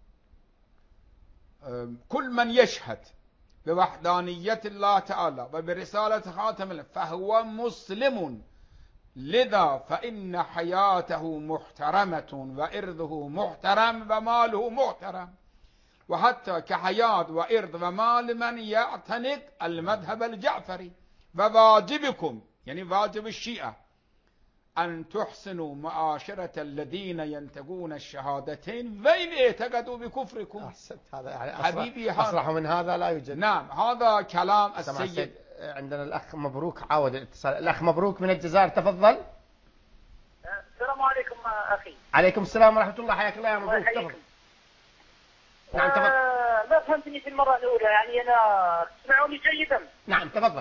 كل من يشهد بوحدانية الله تعالى وبرسالة خاتم فهو مسلم لذا فإن حياته محترمة وإرضه محترم وماله محترم، وحتى كحياة وإرض ومال من يعتنق المذهب الجعفري. وواجبكم يعني واجب الشيعة أن تحسنوا معاشرة الذين ينتقون الشهادتين وإن اعتقدوا بكفركم. أحسنت. هذا يعني حبيبي أصرح, أصرح من هذا لا يوجد. نعم هذا كلام السيد. السيد. عندنا الأخ مبروك عاود الاتصال. الأخ مبروك من الجزائر، تفضل. السلام عليكم أخي. عليكم السلام ورحمة الله، حياك الله يا مبروك، تفضل. نعم تفضل. آه ما فهمتني في المرة الأولى، يعني أنا تسمعوني جيدا؟ نعم تفضل.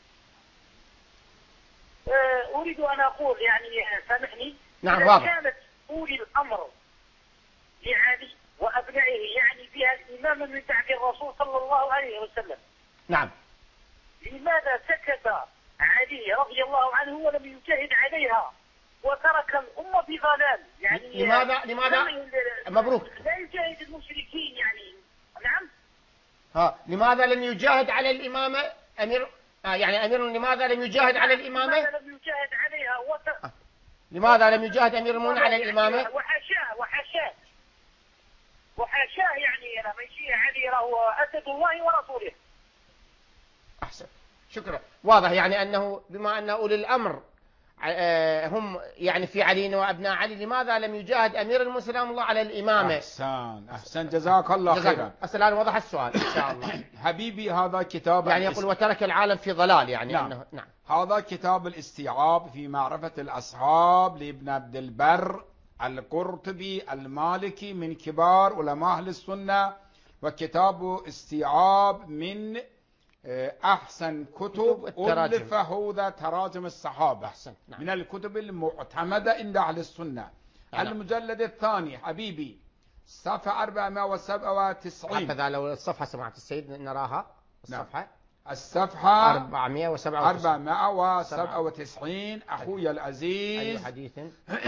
آه أريد أن أقول يعني سامحني. نعم إذا واضح. كانت أولي الأمر لعلي وأبنائه يعني بها الإمام من بعد الرسول صلى الله عليه وسلم، نعم، لماذا سكت علي رضي الله عنه ولم يجاهد عليها وترك الأمة بضلال؟ يعني لماذا لماذا مبروك لا يجاهد المشركين يعني؟ نعم. ها لماذا لم يجاهد على الإمامة أمير آه يعني أمير لماذا لم يجاهد على الإمامة؟ لماذا لم يجاهد عليها وت... آه. لماذا لم يجاهد أمير المؤمنين على الإمامة؟ وحاشاه وحاشاه وحاشاه يعني لما يجي علي هو أسد الله ورسوله. أحسن، شكرا. واضح يعني أنه بما أن أولي الأمر هم يعني في علي وأبناء علي، لماذا لم يجاهد أمير المسلمين الله على الإمامة؟ أحسن أحسن جزاك الله خيرا. الآن وضح السؤال إن شاء الله. حبيبي هذا كتاب يعني يقول وترك العالم في ضلال يعني. نعم. أنه نعم هذا كتاب الاستيعاب في معرفة الأصحاب لابن عبد البر القرطبي المالكي من كبار علماء أهل السنة، وكتاب استيعاب من أحسن كتب ألفه ذا تراجم الصحابة. أحسن. نعم. من الكتب المعتمدة عند أهل السنة. نعم. المجلد الثاني حبيبي صفحة أربعمائة وسبعة وتسعين. هكذا لو الصفحة سمعت السيد نراها الصفحة. نعم. الصفحة أربعمائة وسبعة وتسعين. أربعمائة وسبعة وتسعين. أخوي العزيز. أي حديث؟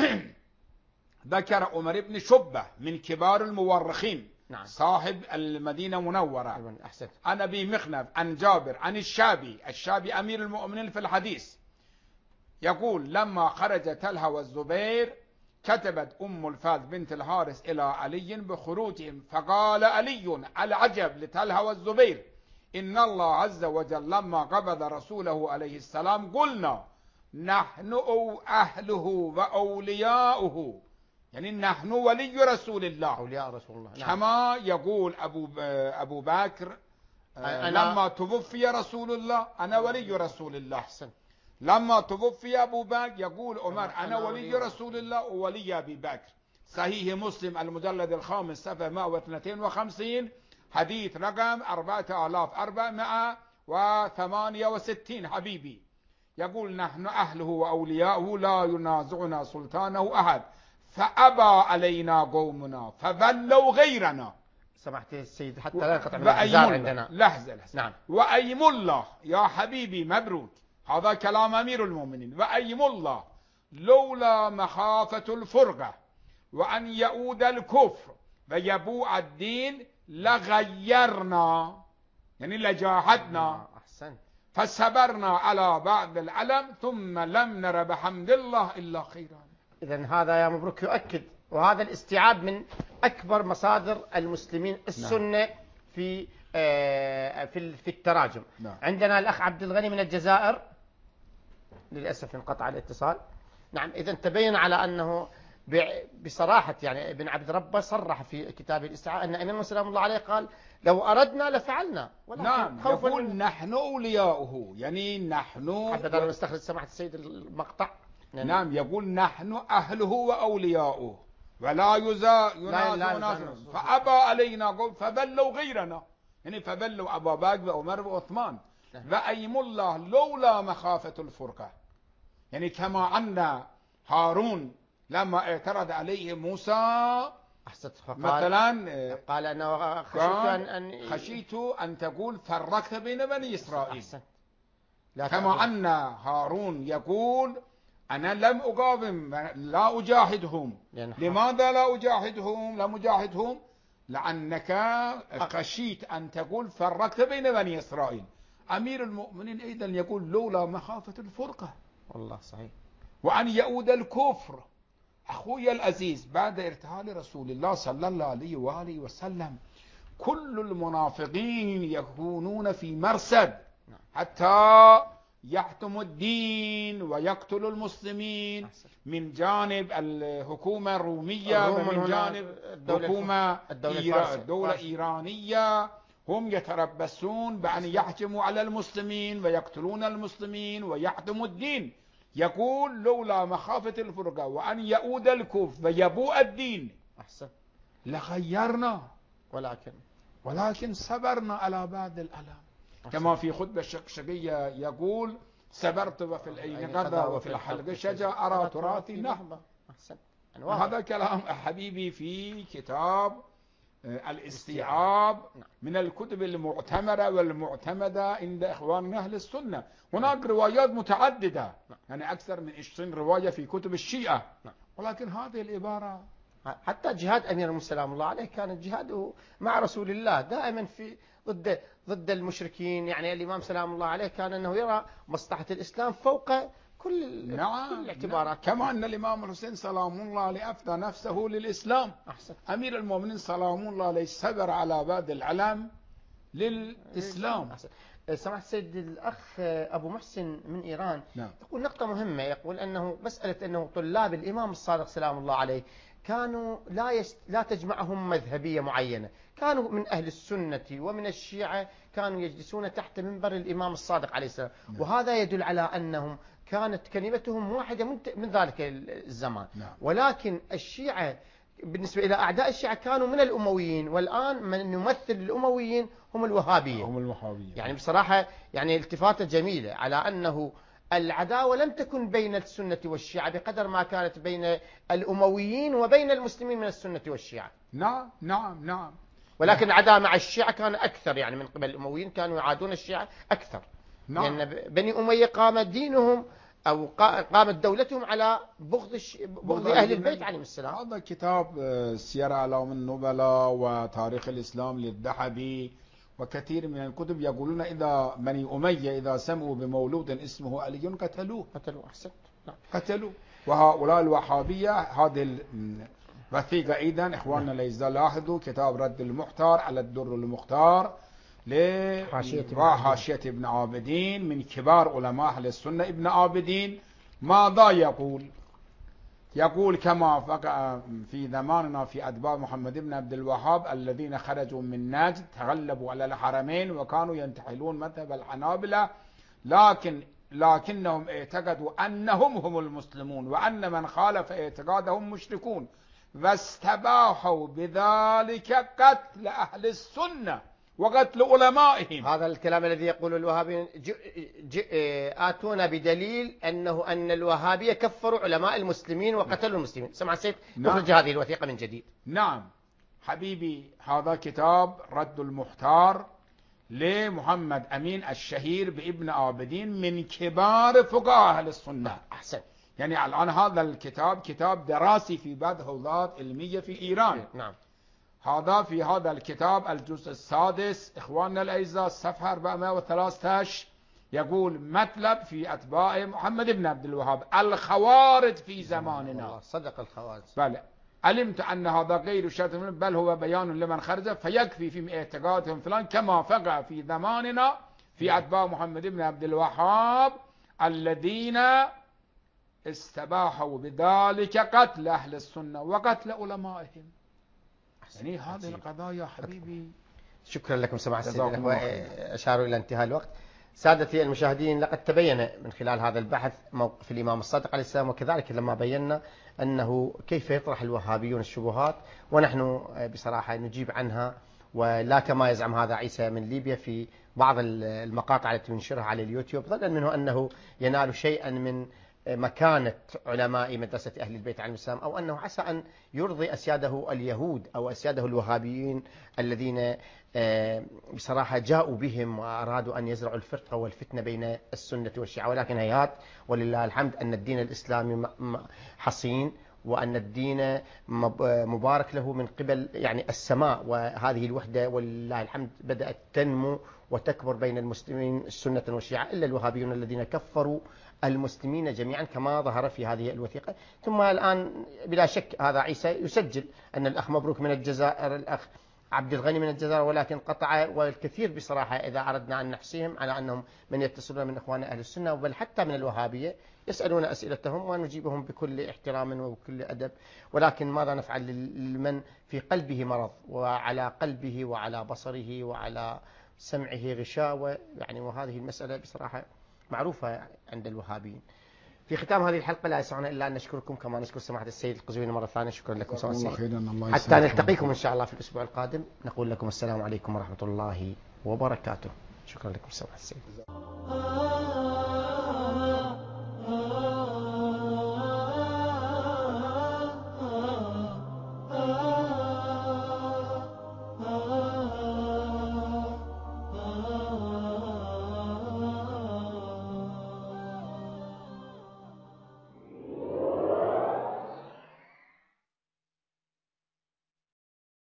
ذكر عمر بن شبة من كبار المورخين. نعم. صاحب المدينة المنورة. أحسن. عن أبي مخنف عن جابر عن الشابي الشابي أمير المؤمنين في الحديث، يقول لما خرج طلحة والزبير كتبت أم الفضل بنت الحارث إلى علي بخروجهم، فقال علي العجب لطلحة والزبير إن الله عز وجل لما قبض رسوله عليه السلام قلنا نحن أو أهله وأولياؤه، يعني نحن ولي رسول الله، أولياء رسول الله. نعم. كما يقول أبو أبو بكر لما توفي رسول الله أنا ولي رسول الله. أحسن. لما توفي أبو بكر يقول عمر أنا ولي رسول الله وولي أبي بكر. صحيح مسلم المجلد الخامس صفحة مائة واثنين وخمسين حديث رقم أربعة آلاف وأربعمائة وثمانية وستين. حبيبي يقول نحن أهله وأولياؤه لا ينازعنا سلطانه أحد، فأبى علينا قومنا فبلوا غيرنا. سمحت السيد حتى لا ينقطع من وأيم الانتظار الله. عندنا. لحظة لحظة. نعم. وأيم الله يا حبيبي مبروك، هذا كلام أمير المؤمنين. وأيم الله لولا مخافة الفرقة وأن يؤود الكفر ويبوء الدين لغيرنا، يعني لجاهدنا. أحسن. فصبرنا على بعض العلم ثم لم نر بحمد الله إلا خيرا. إذن هذا يا مبروك يؤكد، وهذا الاستيعاب من أكبر مصادر المسلمين السنة. نعم. في آه في في التراجم. نعم. عندنا الأخ عبد الغني من الجزائر، للأسف انقطع الاتصال. نعم. إذن تبين على أنه بصراحة يعني ابن عبد ربه صرح في كتاب الاستيعاب أن أمير سلام الله عليه قال لو أردنا لفعلنا. نعم. يقول من... نحن أولياؤه، يعني نحن حتى لو نستخرج سماحة السيد المقطع. نعم. نعم. يقول نحن أهله وأولياؤه ولا ينازعنا فأبى علينا قول فبلوا غيرنا، يعني فبلوا أبا بكر وعمر وعثمان. وأيم الله لولا مخافة الفرقة، يعني كما أن هارون لما اعترض عليه موسى مثلا قال أنا خشيت أن, أن خشيت أن تقول فرقت بين بني إسرائيل. أحسن. كما أن هارون يقول أنا لم أقاوم لا أجاهدهم. لماذا لا أجاهدهم لم أجاهدهم لأنك خشيت أن تقول فرقت بين بني إسرائيل. أمير المؤمنين أيضا يقول لولا مخافة الفرقة. والله صحيح. وأن يؤود الكفر. أخوي العزيز، بعد ارتحال رسول الله صلى الله عليه وآله وسلم كل المنافقين يكونون في مرصد حتى يحتموا الدين ويقتلوا المسلمين من جانب الحكومة الرومية ومن جانب الحكومة الدولة الإيرانية. هم يتربصون بأن يحكموا على المسلمين ويقتلون المسلمين ويحتموا الدين. يقول لولا مخافة الفرقة وأن يؤود الكفر ويبوء الدين أحسن لغيرنا، ولكن ولكن صبرنا على بعض الألم. كما في خطبة الشقشقية يقول صبرت وفي العين قضى وفي الحلق شجا أرى تراثي نهبة. هذا كلام حبيبي في كتاب الاستيعاب من الكتب المعتمرة والمعتمدة عند إخواننا أهل السنة. هناك روايات متعددة، يعني أكثر من عشرين رواية في كتب الشيعة، ولكن هذه العبارة حتى جهاد أمير المؤمنين سلام الله عليه كان جهاده مع رسول الله دائما في ضد ضد المشركين. يعني الإمام سلام الله عليه كان أنه يرى مصلحة الإسلام فوق كل نعم كل الاعتبارات. نعم. كما أن الإمام الحسين سلام الله عليه أفدى نفسه للإسلام. أحسن. أمير المؤمنين سلام الله عليه صبر على بعض العلم للإسلام. أحسن. سمعت سيد الأخ أبو محسن من إيران نعم. يقول نقطة مهمة، يقول أنه مسألة أنه طلاب الإمام الصادق سلام الله عليه كانوا لا يست... لا تجمعهم مذهبية معينة، كانوا من أهل السنة ومن الشيعة كانوا يجلسون تحت منبر الإمام الصادق عليه السلام. نعم. وهذا يدل على أنهم كانت كلمتهم واحدة من, من ذلك الزمان. نعم. ولكن الشيعة بالنسبة إلى أعداء الشيعة كانوا من الأمويين، والآن من يمثل الأمويين هم الوهابية. هم الوهابية. يعني بصراحة يعني التفاتة جميلة على أنه العداوة لم تكن بين السنة والشيعة بقدر ما كانت بين الأمويين وبين المسلمين من السنة والشيعة. نعم نعم نعم. ولكن العداوة مع الشيعة كان أكثر، يعني من قبل الأمويين كانوا يعادون الشيعة أكثر. نعم. لأن يعني بني أمية قام دينهم أو قامت دولتهم على بغض الش... بغض أهل البيت عليهم السلام. هذا كتاب سير أعلام النبلاء وتاريخ الإسلام للذهبي وكثير من الكتب يقولون إذا بني أمية إذا سمعوا بمولود اسمه علي قتلوه. قتلوه. أحسنت. نعم. قتلوه. وهؤلاء الوهابية هذه الوثيقة أيضا إخواننا ليس لاحظوا كتاب رد المختار على الدر المختار لحاشية ابن عابدين من كبار علماء أهل السنة. ابن عابدين ماذا يقول؟ يقول كما فقع في زماننا في أتباع محمد بن عبد الوهاب الذين خرجوا من نجد تغلبوا على الحرمين وكانوا ينتحلون مذهب الحنابلة، لكن لكنهم اعتقدوا أنهم هم المسلمون وأن من خالف اعتقادهم مشركون، واستباحوا بذلك قتل أهل السنة وقتل علمائهم. هذا الكلام الذي يقول الوهابيين آتونا بدليل أنه أن الوهابية كفروا علماء المسلمين وقتلوا المسلمين. سمع سيد نخرج هذه الوثيقة من جديد. نعم حبيبي، هذا كتاب رد المختار لمحمد أمين الشهير بابن عابدين من كبار فقهاء أهل السنة. أحسن. يعني الآن هذا الكتاب كتاب دراسي في بعض حوزات علمية في إيران. نعم. هذا في هذا الكتاب الجزء السادس إخواننا الأعزاء صفحة أربعمائة وثلاثة عشر يقول مطلب في أتباع محمد بن عبد الوهاب الخوارج في زماننا. صدق الخوارج. بل علمت أن هذا غير شرط بل هو بيان لمن خرج فيكفي في اعتقادهم فلان كما فقع في زماننا في أتباع محمد بن عبد الوهاب الذين استباحوا بذلك قتل أهل السنة وقتل علمائهم. يعني هذه القضايا حبيبي. شكرا لكم سماحة السيد. أشاروا إلى انتهاء الوقت. سادتي المشاهدين، لقد تبين من خلال هذا البحث موقف الإمام الصادق عليه السلام، وكذلك لما بينا أنه كيف يطرح الوهابيون الشبهات ونحن بصراحة نجيب عنها، ولا كما يزعم هذا عيسى من ليبيا في بعض المقاطع التي ينشرها على اليوتيوب ظنا منه أنه ينال شيئا من مكانة علماء مدرسة أهل البيت عليهم السلام، أو أنه عسى أن يرضي أسياده اليهود أو أسياده الوهابيين الذين بصراحة جاءوا بهم وأرادوا أن يزرعوا الفرقة والفتنة بين السنة والشيعة. ولكن هيهات ولله الحمد أن الدين الإسلامي حصين، وأن الدين مبارك له من قبل يعني السماء، وهذه الوحدة ولله الحمد بدأت تنمو وتكبر بين المسلمين السنة والشيعة إلا الوهابيون الذين كفروا المسلمين جميعا كما ظهر في هذه الوثيقة. ثم الآن بلا شك هذا عيسى يسجل أن الأخ مبروك من الجزائر، الأخ عبد الغني من الجزائر، ولكن قطع، والكثير بصراحة إذا أردنا أن نحصيهم على أنهم من يتصلون من إخوان أهل السنة بل حتى من الوهابية يسألون أسئلتهم ونجيبهم بكل احترام وبكل أدب. ولكن ماذا نفعل لمن في قلبه مرض وعلى قلبه وعلى بصره وعلى سمعه غشاوة يعني، وهذه المسألة بصراحة معروفة عند الوهابيين. في ختام هذه الحلقة لا يسعنا إلا أن نشكركم كما نشكر سماحة السيد القزويني مرة ثانية. شكرا لكم سماحة السيد، حتى نلتقيكم إن شاء الله في الأسبوع القادم. نقول لكم السلام عليكم ورحمة الله وبركاته. شكرا لكم سماحة السيد.